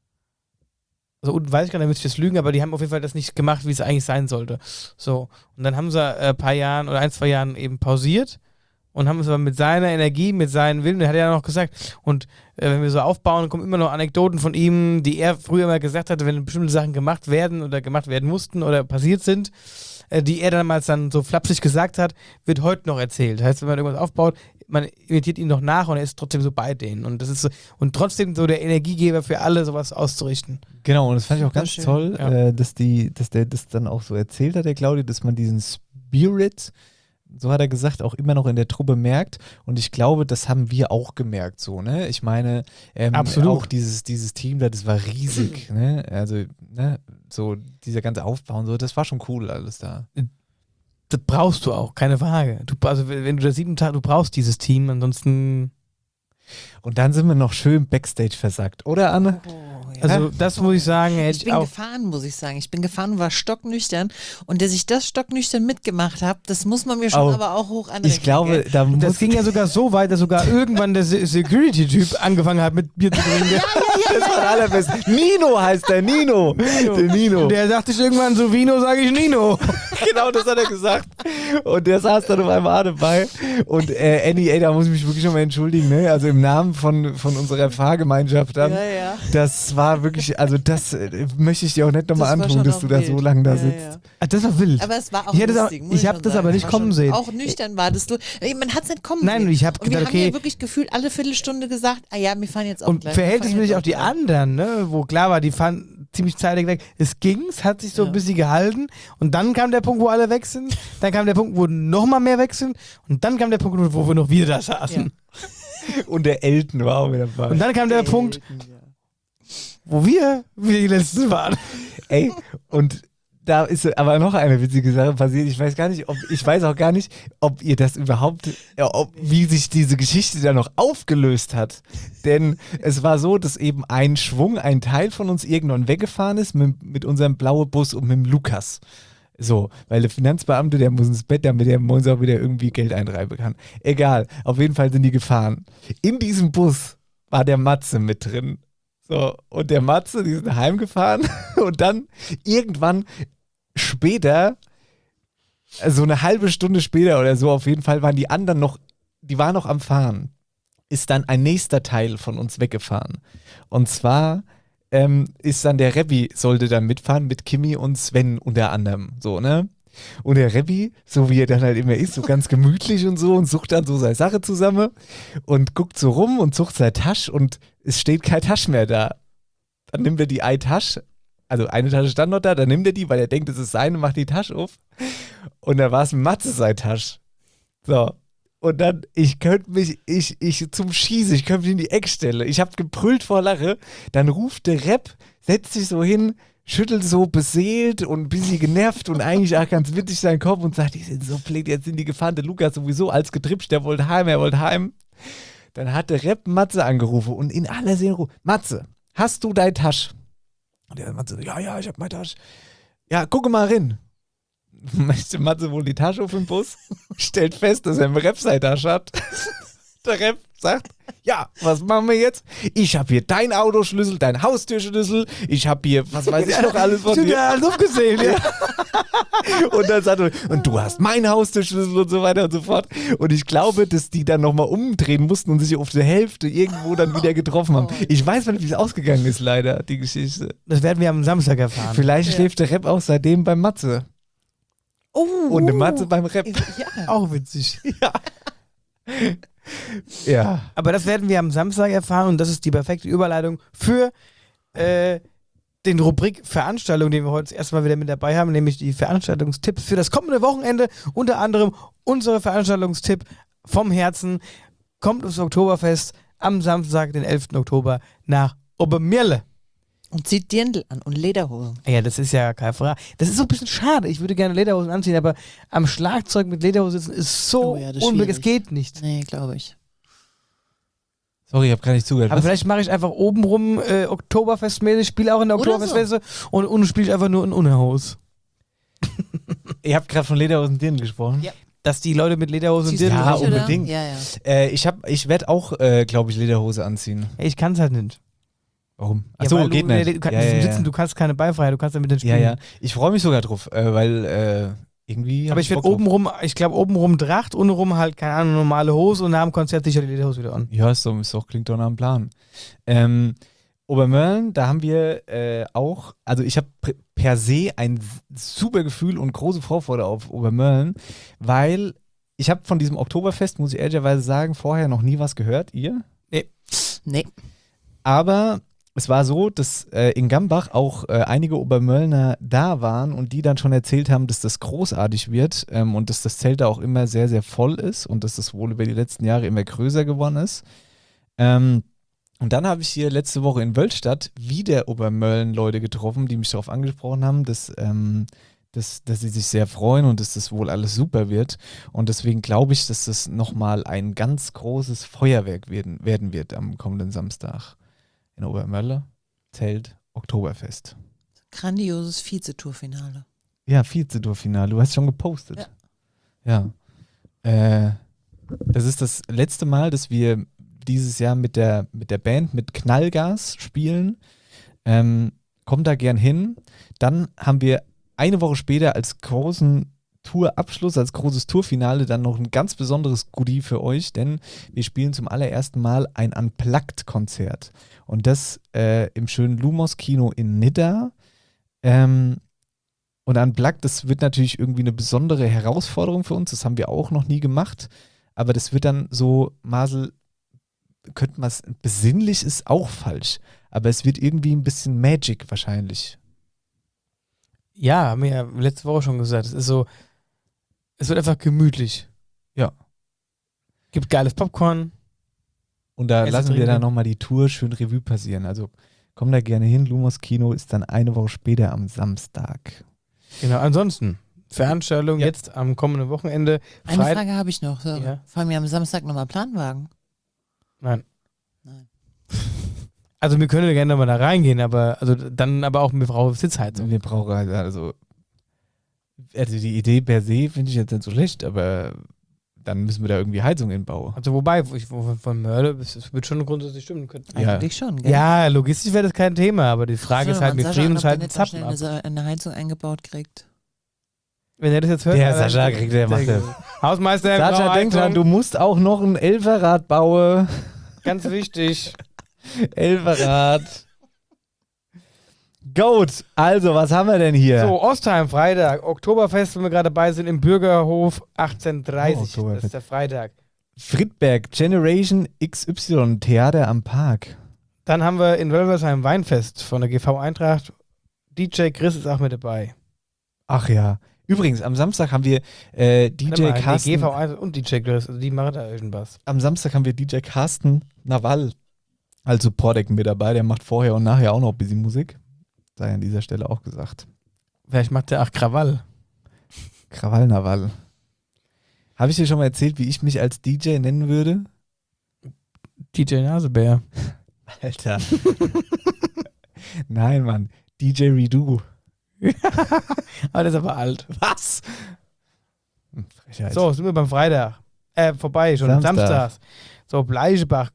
Speaker 2: Also unten weiß ich gar nicht, da müsste ich das lügen, aber die haben auf jeden Fall das nicht gemacht, wie es eigentlich sein sollte. So. Und dann haben sie ein paar Jahren oder 1-2 Jahren eben pausiert und haben es aber mit seiner Energie, mit seinem Willen, der hat ja noch gesagt, und wenn wir so aufbauen, kommen immer noch Anekdoten von ihm, die er früher mal gesagt hatte, wenn bestimmte Sachen gemacht werden oder gemacht werden mussten oder passiert sind, die er damals dann so flapsig gesagt hat, wird heute noch erzählt. Das heißt, wenn man irgendwas aufbaut, man imitiert ihn noch nach und er ist trotzdem so bei denen. Und das ist so, und trotzdem so der Energiegeber für alle, sowas auszurichten.
Speaker 1: Genau, und das fand ich auch ganz
Speaker 2: schön.
Speaker 1: toll,
Speaker 2: Ja.
Speaker 1: dass der das dann auch so erzählt hat, der Claudio, dass man diesen Spirit, so hat er gesagt, auch immer noch in der Truppe merkt. Und ich glaube, das haben wir auch gemerkt, so, ne? Ich meine,
Speaker 2: Absolut.
Speaker 1: auch dieses Team da, das war riesig, ne? Also, ne? So dieser ganze Aufbau und so, das war schon cool alles da.
Speaker 2: Das brauchst du auch, keine Frage. Also wenn du da 7 Tage, du brauchst dieses Team, ansonsten.
Speaker 1: Und dann sind wir noch schön Backstage versackt, oder Anne?
Speaker 2: Also das muss ich sagen, hätte
Speaker 4: Ich
Speaker 2: ich
Speaker 4: bin
Speaker 2: auch.
Speaker 4: gefahren, muss ich sagen. Ich bin gefahren und war stocknüchtern. Und dass ich das stocknüchtern mitgemacht habe, das muss man mir schon aber auch hoch anrechnen.
Speaker 1: Ich glaube,
Speaker 4: gell?
Speaker 1: da muss
Speaker 2: Das ging ja sogar so weit, dass sogar irgendwann der Security-Typ angefangen hat, mit Bier zu trinken.
Speaker 1: das war allerbest. Nino heißt der, Nino. Der Nino.
Speaker 2: Der sagte ich irgendwann so, Vino, sage ich Nino.
Speaker 1: Genau, das hat er gesagt. Und der saß dann auf einmal dabei. Und Annie, ey, da muss ich mich wirklich schon mal entschuldigen, ne? Also im Namen von unserer Fahrgemeinschaft dann.
Speaker 4: Ja.
Speaker 1: Das war wirklich, also das möchte ich dir auch nicht nochmal
Speaker 4: Das war
Speaker 1: antun,
Speaker 4: schon
Speaker 1: dass
Speaker 4: auch
Speaker 1: du da
Speaker 4: wild.
Speaker 1: so lange da
Speaker 4: Ja,
Speaker 1: sitzt.
Speaker 4: ja.
Speaker 2: Ah, das war wild.
Speaker 4: Aber es war auch
Speaker 2: Ich hätte das-
Speaker 4: lustig. muss
Speaker 2: ich hab
Speaker 4: schon
Speaker 2: das
Speaker 4: sagen.
Speaker 2: aber nicht
Speaker 4: War
Speaker 2: kommen
Speaker 4: schon,
Speaker 2: sehen.
Speaker 4: Auch nüchtern war das. Man hat es nicht kommen
Speaker 2: Nein,
Speaker 4: sehen.
Speaker 2: ich hab
Speaker 4: Und wir
Speaker 2: gedacht,
Speaker 4: haben ja
Speaker 2: okay.
Speaker 4: wirklich gefühlt alle Viertelstunde gesagt, wir fahren jetzt auch
Speaker 2: Und
Speaker 4: gleich.
Speaker 2: verhältnismäßig auch die anderen, ne? Wo klar war, die fahren ziemlich zeitig weg. Es ging, es hat sich so ein bisschen gehalten. Und dann kam der Punkt, wo alle weg sind. Dann kam der Punkt, wo noch mal mehr weg sind. Und dann kam der Punkt, wo wir noch wieder da saßen.
Speaker 1: Und der Elton war auch wieder dabei.
Speaker 2: Und dann kam der Punkt, wo wir die Letzten waren.
Speaker 1: Ey, und da ist aber noch eine witzige Sache passiert. Ich weiß auch gar nicht, ob ihr das überhaupt, wie sich diese Geschichte da noch aufgelöst hat. Denn es war so, dass eben ein Teil von uns irgendwann weggefahren ist mit unserem blauen Bus und mit dem Lukas. So, weil der Finanzbeamte, der muss ins Bett, damit der morgens auch wieder irgendwie Geld eintreiben kann. Egal, auf jeden Fall sind die gefahren. In diesem Bus war der Matze mit drin. So, und der Matze, die sind heimgefahren und dann irgendwann später so eine halbe Stunde später oder so, auf jeden Fall waren die anderen noch, die waren noch am Fahren. Ist dann ein nächster Teil von uns weggefahren. Und zwar ist dann der Rebbi, sollte dann mitfahren mit Kimi und Sven unter anderem. So, ne? Und der Rebbi, so wie er dann halt immer ist, so ganz gemütlich und so und sucht dann so seine Sache zusammen und guckt so rum und sucht seine Tasche und es steht keine Tasche mehr da. Dann nimmt er die eine Tasche, also eine Tasche stand noch da, dann nimmt er die, weil er denkt, es ist seine, macht die Tasche auf und dann war es Matze seine Tasche. So. Und dann, ich könnte mich zum Schießen, ich könnte mich in die Eckstelle. Ich habe gebrüllt vor Lache. Dann ruft der Rap, setzt sich so hin, schüttelt so beseelt und ein bisschen genervt und eigentlich auch ganz witzig seinen Kopf und sagt, die sind so blöd, jetzt sind die gefahren. Der Lukas sowieso als getripscht, der wollte heim. Dann hat der Rap Matze angerufen und in aller Seele, Matze, hast du deine Tasche? Und der Matze, ja, ich hab meine Tasche. Ja, gucke mal rein. Möchte Matze wohl die Tasche auf den Bus, stellt fest, dass er im Rap seine Tasche hat. Der Rap sagt, ja, was machen wir jetzt? Ich habe hier dein Autoschlüssel, dein Haustürschlüssel, ich habe hier, was weiß ich noch alles von dir.
Speaker 2: Ja, alles aufgezählt, ja.
Speaker 1: Und dann sagt er, und du hast meinen Haustürschlüssel und so weiter und so fort. Und ich glaube, dass die dann nochmal umdrehen mussten und sich auf der Hälfte irgendwo dann wieder getroffen haben. Ich weiß nicht, wie es ausgegangen ist, leider, die Geschichte.
Speaker 2: Das werden wir am Samstag erfahren.
Speaker 1: Vielleicht schläft der Rap auch seitdem beim Matze. Und eine Matze beim Rap.
Speaker 4: Ja.
Speaker 2: Auch witzig.
Speaker 1: Ja.
Speaker 2: Aber das werden wir am Samstag erfahren und das ist die perfekte Überleitung für den Rubrik Veranstaltung, den wir heute das erste Mal wieder mit dabei haben, nämlich die Veranstaltungstipps für das kommende Wochenende. Unter anderem unser Veranstaltungstipp vom Herzen kommt aufs Oktoberfest am Samstag, den 11. Oktober nach Obermirle.
Speaker 4: Und zieht Dirndl an und Lederhosen.
Speaker 2: Ja, das ist ja keine Frage. Das ist so ein bisschen schade. Ich würde gerne Lederhosen anziehen, aber am Schlagzeug mit Lederhosen sitzen ist so
Speaker 4: das ist
Speaker 2: unmöglich. Es
Speaker 4: schwierig.
Speaker 2: geht nicht.
Speaker 4: Nee, glaube ich.
Speaker 1: Sorry, ich habe gar nicht zugehört.
Speaker 2: Aber
Speaker 1: Was?
Speaker 2: vielleicht mache ich einfach obenrum Oktoberfestmäßig, spiele auch in der
Speaker 4: Oder
Speaker 2: Oktoberfestmesse und unten spiele ich einfach nur in Unterhose.
Speaker 1: Ihr habt gerade von Lederhosen Dirndl gesprochen.
Speaker 4: Ja.
Speaker 2: Dass die Leute mit Lederhosen
Speaker 4: Ziehst du
Speaker 2: Dirndl-
Speaker 1: Ja,
Speaker 4: nicht, oder?
Speaker 1: unbedingt.
Speaker 4: Ja, ja.
Speaker 1: Ich werde auch, glaube ich, Lederhose anziehen.
Speaker 2: Ich kann es halt nicht.
Speaker 1: Warum?
Speaker 2: Ja,
Speaker 1: Achso,
Speaker 2: weil
Speaker 1: geht
Speaker 2: du,
Speaker 1: nicht.
Speaker 2: Du kannst sitzen, du kannst keine Beifreiheit, du kannst ja mit den
Speaker 1: Ja,
Speaker 2: Spielen.
Speaker 1: ja. Ich freue mich sogar drauf, weil irgendwie.
Speaker 2: Aber ich werde obenrum Tracht, untenrum halt, keine Ahnung, normale Hose und nach dem Konzert sicher die Lederhose wieder an.
Speaker 1: Ja, ist doch, klingt doch nach einem Plan. Obermörlen, da haben wir auch, also ich habe per se ein super Gefühl und große Vorfreude auf Obermörlen, weil ich habe von diesem Oktoberfest, muss ich ehrlicherweise sagen, vorher noch nie was gehört, ihr?
Speaker 4: Nee.
Speaker 1: Aber es war so, dass in Gambach auch einige Obermöllner da waren und die dann schon erzählt haben, dass das großartig wird und dass das Zelt da auch immer sehr, sehr voll ist und dass das wohl über die letzten Jahre immer größer geworden ist. Und dann habe ich hier letzte Woche in Wölstadt wieder Obermöllen-Leute getroffen, die mich darauf angesprochen haben, dass sie sich sehr freuen und dass das wohl alles super wird. Und deswegen glaube ich, dass das nochmal ein ganz großes Feuerwerk werden wird am kommenden Samstag in Obermölle. Zelt Oktoberfest.
Speaker 4: Grandioses Vizetourfinale.
Speaker 1: Ja, Vizetourfinale. Du hast schon gepostet. Ja. Das ist das letzte Mal, dass wir dieses Jahr mit der Band mit Knallgas spielen. Kommt da gern hin. Dann haben wir eine Woche später als großen Tourabschluss, als großes Tourfinale dann noch ein ganz besonderes Goodie für euch, denn wir spielen zum allerersten Mal ein Unplugged-Konzert. Und das im schönen Lumos Kino in Nidda. Und Unplugged, das wird natürlich irgendwie eine besondere Herausforderung für uns. Das haben wir auch noch nie gemacht. Aber das wird dann so, Marcel, könnte man es, besinnlich ist auch falsch. Aber es wird irgendwie ein bisschen Magic wahrscheinlich.
Speaker 2: Ja, haben wir ja letzte Woche schon gesagt. Es ist so, es wird einfach gemütlich.
Speaker 1: Ja.
Speaker 2: Gibt geiles Popcorn.
Speaker 1: Und da
Speaker 2: Essen,
Speaker 1: lassen wir
Speaker 2: trinken.
Speaker 1: dann nochmal die Tour schön Revue passieren. Also komm da gerne hin. Lumos Kino ist dann eine Woche später am Samstag.
Speaker 2: Genau, ansonsten Veranstaltung
Speaker 1: Ja.
Speaker 2: jetzt am kommenden Wochenende.
Speaker 4: Eine Frage habe ich noch. So.
Speaker 2: Ja.
Speaker 4: Fahren wir am Samstag nochmal Planwagen?
Speaker 2: Nein.
Speaker 4: Nein.
Speaker 2: Also wir können gerne nochmal da reingehen, aber dann auch mit Frau Sitzheizung.
Speaker 1: Wir brauchen also die Idee per se finde ich jetzt nicht so schlecht, aber dann müssen wir da irgendwie Heizung inbauen.
Speaker 2: Also wobei, von Mörder, es wird schon grundsätzlich stimmen können.
Speaker 1: Ja.
Speaker 4: Eigentlich schon, gell?
Speaker 2: Ja, logistisch wäre das kein Thema, aber die Frage ist halt, wir frieren uns halt
Speaker 4: einen
Speaker 2: einen Zappen ab.
Speaker 4: eine Heizung eingebaut kriegt.
Speaker 2: Wenn er das jetzt hört.
Speaker 1: Der Sascha kriegt, der macht das.
Speaker 2: Hausmeister,
Speaker 1: Sascha, denk dran, du musst auch noch ein Elferrad bauen.
Speaker 2: Ganz wichtig.
Speaker 1: Elferrad. Gut, also, was haben wir denn hier?
Speaker 2: So, Ostheim, Freitag. Oktoberfest, wenn wir gerade dabei sind, im Bürgerhof 18:30.
Speaker 1: Oh,
Speaker 2: das ist der Freitag.
Speaker 1: Friedberg, Generation XY, Theater am Park.
Speaker 2: Dann haben wir in Wölversheim Weinfest von der GV Eintracht. DJ Chris ist auch mit dabei.
Speaker 1: Ach ja. Übrigens, am Samstag haben wir DJ Carsten.
Speaker 2: GV Eintracht und DJ Chris, also die machen da irgendwas.
Speaker 1: Am Samstag haben wir DJ Carsten Nawal als Support-Act mit dabei. Der macht vorher und nachher auch noch ein bisschen Musik. Sei an dieser Stelle auch gesagt.
Speaker 2: Vielleicht macht der auch Krawall.
Speaker 1: Krawall Nawal. Habe ich dir schon mal erzählt, wie ich mich als DJ nennen würde?
Speaker 2: DJ Nasebär.
Speaker 1: Alter. Nein, Mann. DJ Redo.
Speaker 2: Aber das ist aber alt.
Speaker 1: Was? Frechheit.
Speaker 2: So, sind wir beim Freitag. Vorbei, schon Samstags. So, Bleichebach,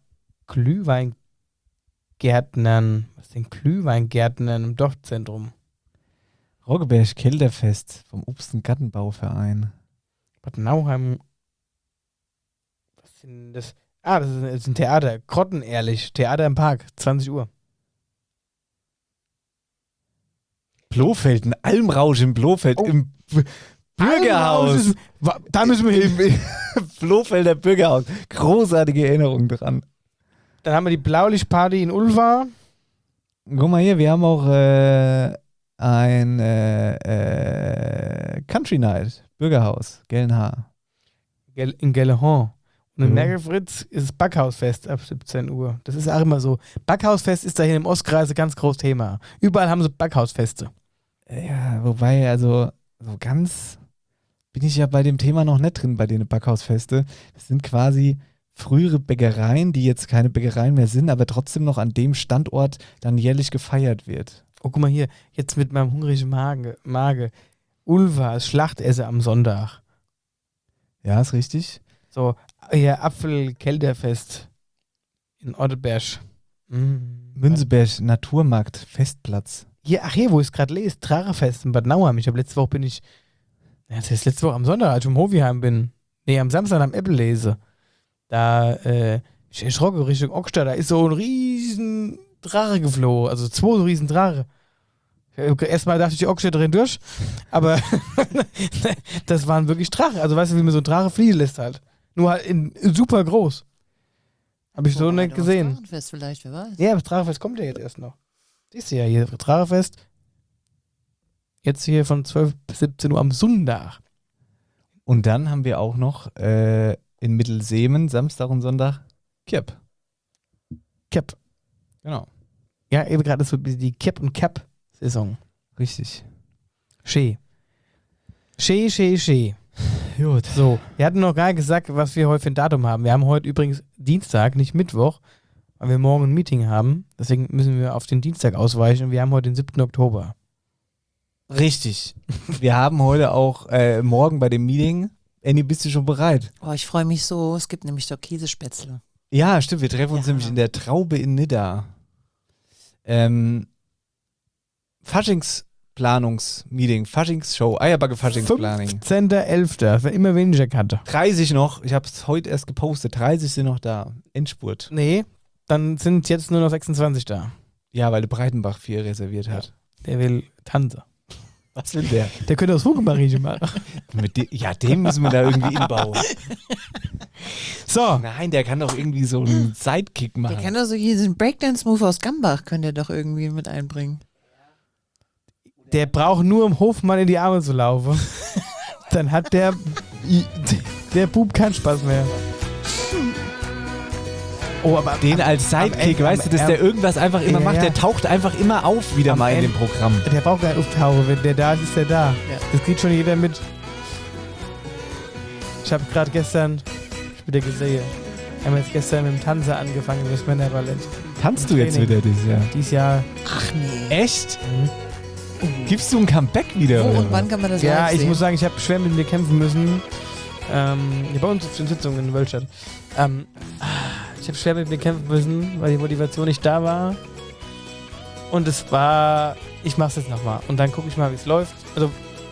Speaker 2: Glühweingärtnern. Was denn Glühweingärtnern im Dorfzentrum?
Speaker 1: Roggeberg Kelderfest vom Obst- und Gartenbauverein.
Speaker 2: Bad Nauheim. Was ist denn das? Ah, das ist ein Theater. Grottenehrlich. Theater im Park. 20 Uhr.
Speaker 1: Blofeld, ein Almrausch im Blofeld,
Speaker 2: Oh.
Speaker 1: im Bürgerhaus.
Speaker 2: Da müssen wir hin.
Speaker 1: Im Blofelder Bürgerhaus. Großartige Erinnerung dran.
Speaker 2: Dann haben wir die Blaulichtparty in Ulva.
Speaker 1: Guck mal hier, wir haben auch ein Country Night, Bürgerhaus, Gelnhaar.
Speaker 2: In Gellehorn. Und in
Speaker 1: Ja.
Speaker 2: Mergelfritz ist das Backhausfest ab 17 Uhr. Das ist auch immer so. Backhausfest ist da hier im Ostkreis ein ganz großes Thema. Überall haben sie Backhausfeste.
Speaker 1: Ja, wobei, also so ganz bin ich ja bei dem Thema noch nicht drin, bei den Backhausfeste. Das sind quasi frühere Bäckereien, die jetzt keine Bäckereien mehr sind, aber trotzdem noch an dem Standort dann jährlich gefeiert wird.
Speaker 2: Oh, guck mal hier, jetzt mit meinem hungrigen Mage. Ulva, das Schlachtesse am Sonntag.
Speaker 1: Ja, ist richtig.
Speaker 2: So, hier Apfelkelderfest in Otteberg.
Speaker 1: Münzeberg, Naturmarkt, Festplatz.
Speaker 2: Hier, wo ich es gerade lese, Drachenfest in Bad Nauheim. Ich habe letzte Woche das heißt letzte Woche am Sonntag, als ich im Hoviheim bin. Nee, am Samstag am Apple lese. Da, ich erschrocken Richtung Ockstadt, da ist so ein riesen Drache geflogen. Also 2 so riesen Drache. Erstmal dachte ich, die Ockstadt drin durch, aber das waren wirklich Drachen. Also weißt du, wie man so ein Drache fliegen lässt halt. Nur halt in super groß. Habe ich so nicht gesehen.
Speaker 4: Drachenfest vielleicht, wer weiß.
Speaker 2: Ja, das Drachenfest kommt ja jetzt erst noch. Siehst du ja hier, Drachenfest. Jetzt hier von 12 bis 17 Uhr am Sonntag.
Speaker 1: Und dann haben wir auch noch in Mittelseemen, Samstag und Sonntag, Kipp.
Speaker 2: Cap.
Speaker 1: Genau.
Speaker 2: Ja, eben gerade so die Cap- und Cap-Saison.
Speaker 1: Richtig.
Speaker 2: Schee.
Speaker 1: Gut.
Speaker 2: So, wir hatten noch gar nicht gesagt, was wir heute für ein Datum haben. Wir haben heute übrigens Dienstag, nicht Mittwoch, weil wir morgen ein Meeting haben. Deswegen müssen wir auf den Dienstag ausweichen und wir haben heute den 7. Oktober.
Speaker 1: Richtig. Wir haben heute auch morgen bei dem Meeting. Annie, bist du schon bereit?
Speaker 4: Oh, ich freue mich so. Es gibt nämlich doch Käsespätzle.
Speaker 1: Ja, stimmt. Wir treffen uns nämlich in der Traube in Nidda. Faschingsplanungsmeeting, Faschingsshow, Eierbacke-Faschingsplanung.
Speaker 2: 15.11. Das wird immer weniger Karte.
Speaker 1: 30 noch. Ich habe es heute erst gepostet. 30 sind noch da. Endspurt.
Speaker 2: Nee, dann sind jetzt nur noch 26 da.
Speaker 1: Ja, weil der Breitenbach 4 reserviert hat.
Speaker 2: Der will tanzen.
Speaker 1: Was will der?
Speaker 2: Der könnte das Vogelmariechen machen.
Speaker 1: Den müssen wir da irgendwie inbauen.
Speaker 2: So.
Speaker 1: Nein, der kann doch irgendwie so einen Sidekick machen.
Speaker 4: Der kann doch so diesen Breakdance-Move aus Gambach, könnte er doch irgendwie mit einbringen.
Speaker 2: Der braucht nur im Hofmann in die Arme zu laufen. Dann hat der Bub keinen Spaß mehr. Oh, aber
Speaker 1: den als Sidekick, weißt du, dass der irgendwas einfach immer macht, der taucht einfach immer auf wieder mal in dem Programm.
Speaker 2: Der braucht gar nicht auftauchen, wenn der da ist, ist der da.
Speaker 4: Ja.
Speaker 2: Das kriegt schon jeder mit. Ich habe gerade gestern wieder gesehen, haben wir jetzt gestern mit dem Tanzen angefangen, das Männerballett.
Speaker 1: Tanzt du jetzt wieder dieses Jahr?
Speaker 2: Dieses Jahr.
Speaker 4: Ach nee.
Speaker 1: Echt? Gibst du ein Comeback wieder?
Speaker 4: Wo
Speaker 1: oder
Speaker 4: und
Speaker 1: was?
Speaker 4: wann kann man das
Speaker 2: Ja,
Speaker 4: live
Speaker 2: ich
Speaker 4: sehen?
Speaker 2: muss sagen, ich habe schwer mit mir kämpfen müssen. Bei uns auf den Sitzungen in Wölstadt. Ich habe schwer mit mir kämpfen müssen, weil die Motivation nicht da war. Und es war, ich mach's jetzt nochmal. Und dann gucke ich mal, wie es läuft. Also,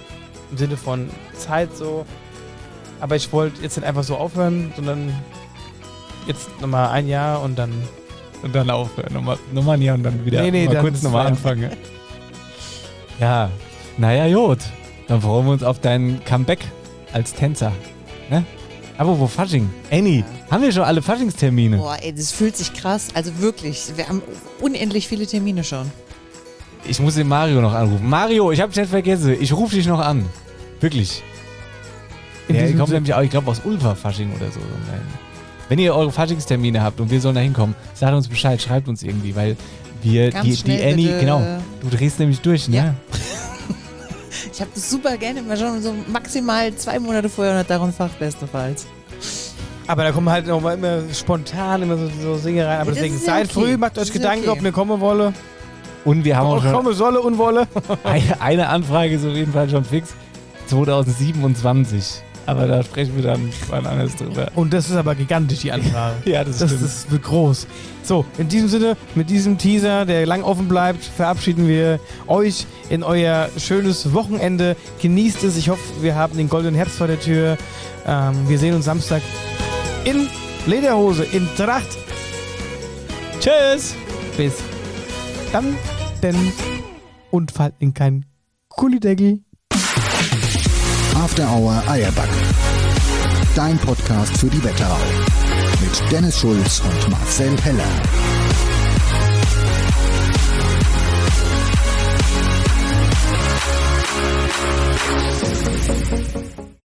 Speaker 2: im Sinne von Zeit so. Aber ich wollte jetzt nicht einfach so aufhören, sondern jetzt nochmal ein Jahr und dann...
Speaker 1: Und dann aufhören. Nochmal ein Jahr und dann wieder
Speaker 2: Nee,
Speaker 1: mal
Speaker 2: dann
Speaker 1: kurz
Speaker 2: ist
Speaker 1: nochmal
Speaker 2: Feierabend.
Speaker 1: anfangen. Ja, naja, gut. Dann freuen wir uns auf dein Comeback als Tänzer. Ne? Aber wo Fasching? Annie, haben wir schon alle Faschingstermine?
Speaker 4: Boah, ey, das fühlt sich krass. Also wirklich, wir haben unendlich viele Termine schon.
Speaker 1: Ich muss den Mario noch anrufen. Mario, ich hab dich nicht vergessen. Ich rufe dich noch an. Wirklich. Der kommt nämlich auch, ich glaube, aus Ulfa-Fasching oder so. Wenn ihr eure Faschingstermine habt und wir sollen da hinkommen, sagt uns Bescheid, schreibt uns irgendwie, weil wir,
Speaker 4: Ganz
Speaker 1: die
Speaker 4: schnell
Speaker 1: Annie,
Speaker 4: bitte.
Speaker 1: genau, du drehst nämlich durch, ne?
Speaker 4: Ja. Ich habe das super gerne immer schon so maximal 2 Monate vorher und darum Fach bestenfalls.
Speaker 2: Aber da kommen halt noch mal immer spontan immer so Dinge rein. Aber
Speaker 4: Ja, das
Speaker 2: deswegen
Speaker 4: ist ja
Speaker 2: seid
Speaker 4: okay.
Speaker 2: früh, macht
Speaker 4: Das
Speaker 2: euch
Speaker 4: ist ja
Speaker 2: Gedanken,
Speaker 4: okay.
Speaker 2: ob ihr kommen wolle.
Speaker 1: Und wir haben auch schon
Speaker 2: Komme solle, unwolle.
Speaker 1: eine Anfrage ist auf jeden Fall schon fix. 2027. Aber da sprechen wir dann wann anders drüber.
Speaker 2: Und das ist aber gigantisch, die Anfrage.
Speaker 1: Ja, das
Speaker 2: Das
Speaker 1: stimmt.
Speaker 2: wird groß. So, in diesem Sinne, mit diesem Teaser, der lang offen bleibt, verabschieden wir euch in euer schönes Wochenende. Genießt es. Ich hoffe, wir haben den goldenen Herbst vor der Tür. Wir sehen uns Samstag in Lederhose, in Tracht.
Speaker 1: Tschüss!
Speaker 2: Bis dann, denn und fallt in kein Kullideckel.
Speaker 3: After Hour Eierback. Dein Podcast für die Wetterau. Mit Dennis Schulz und Marcel Heller.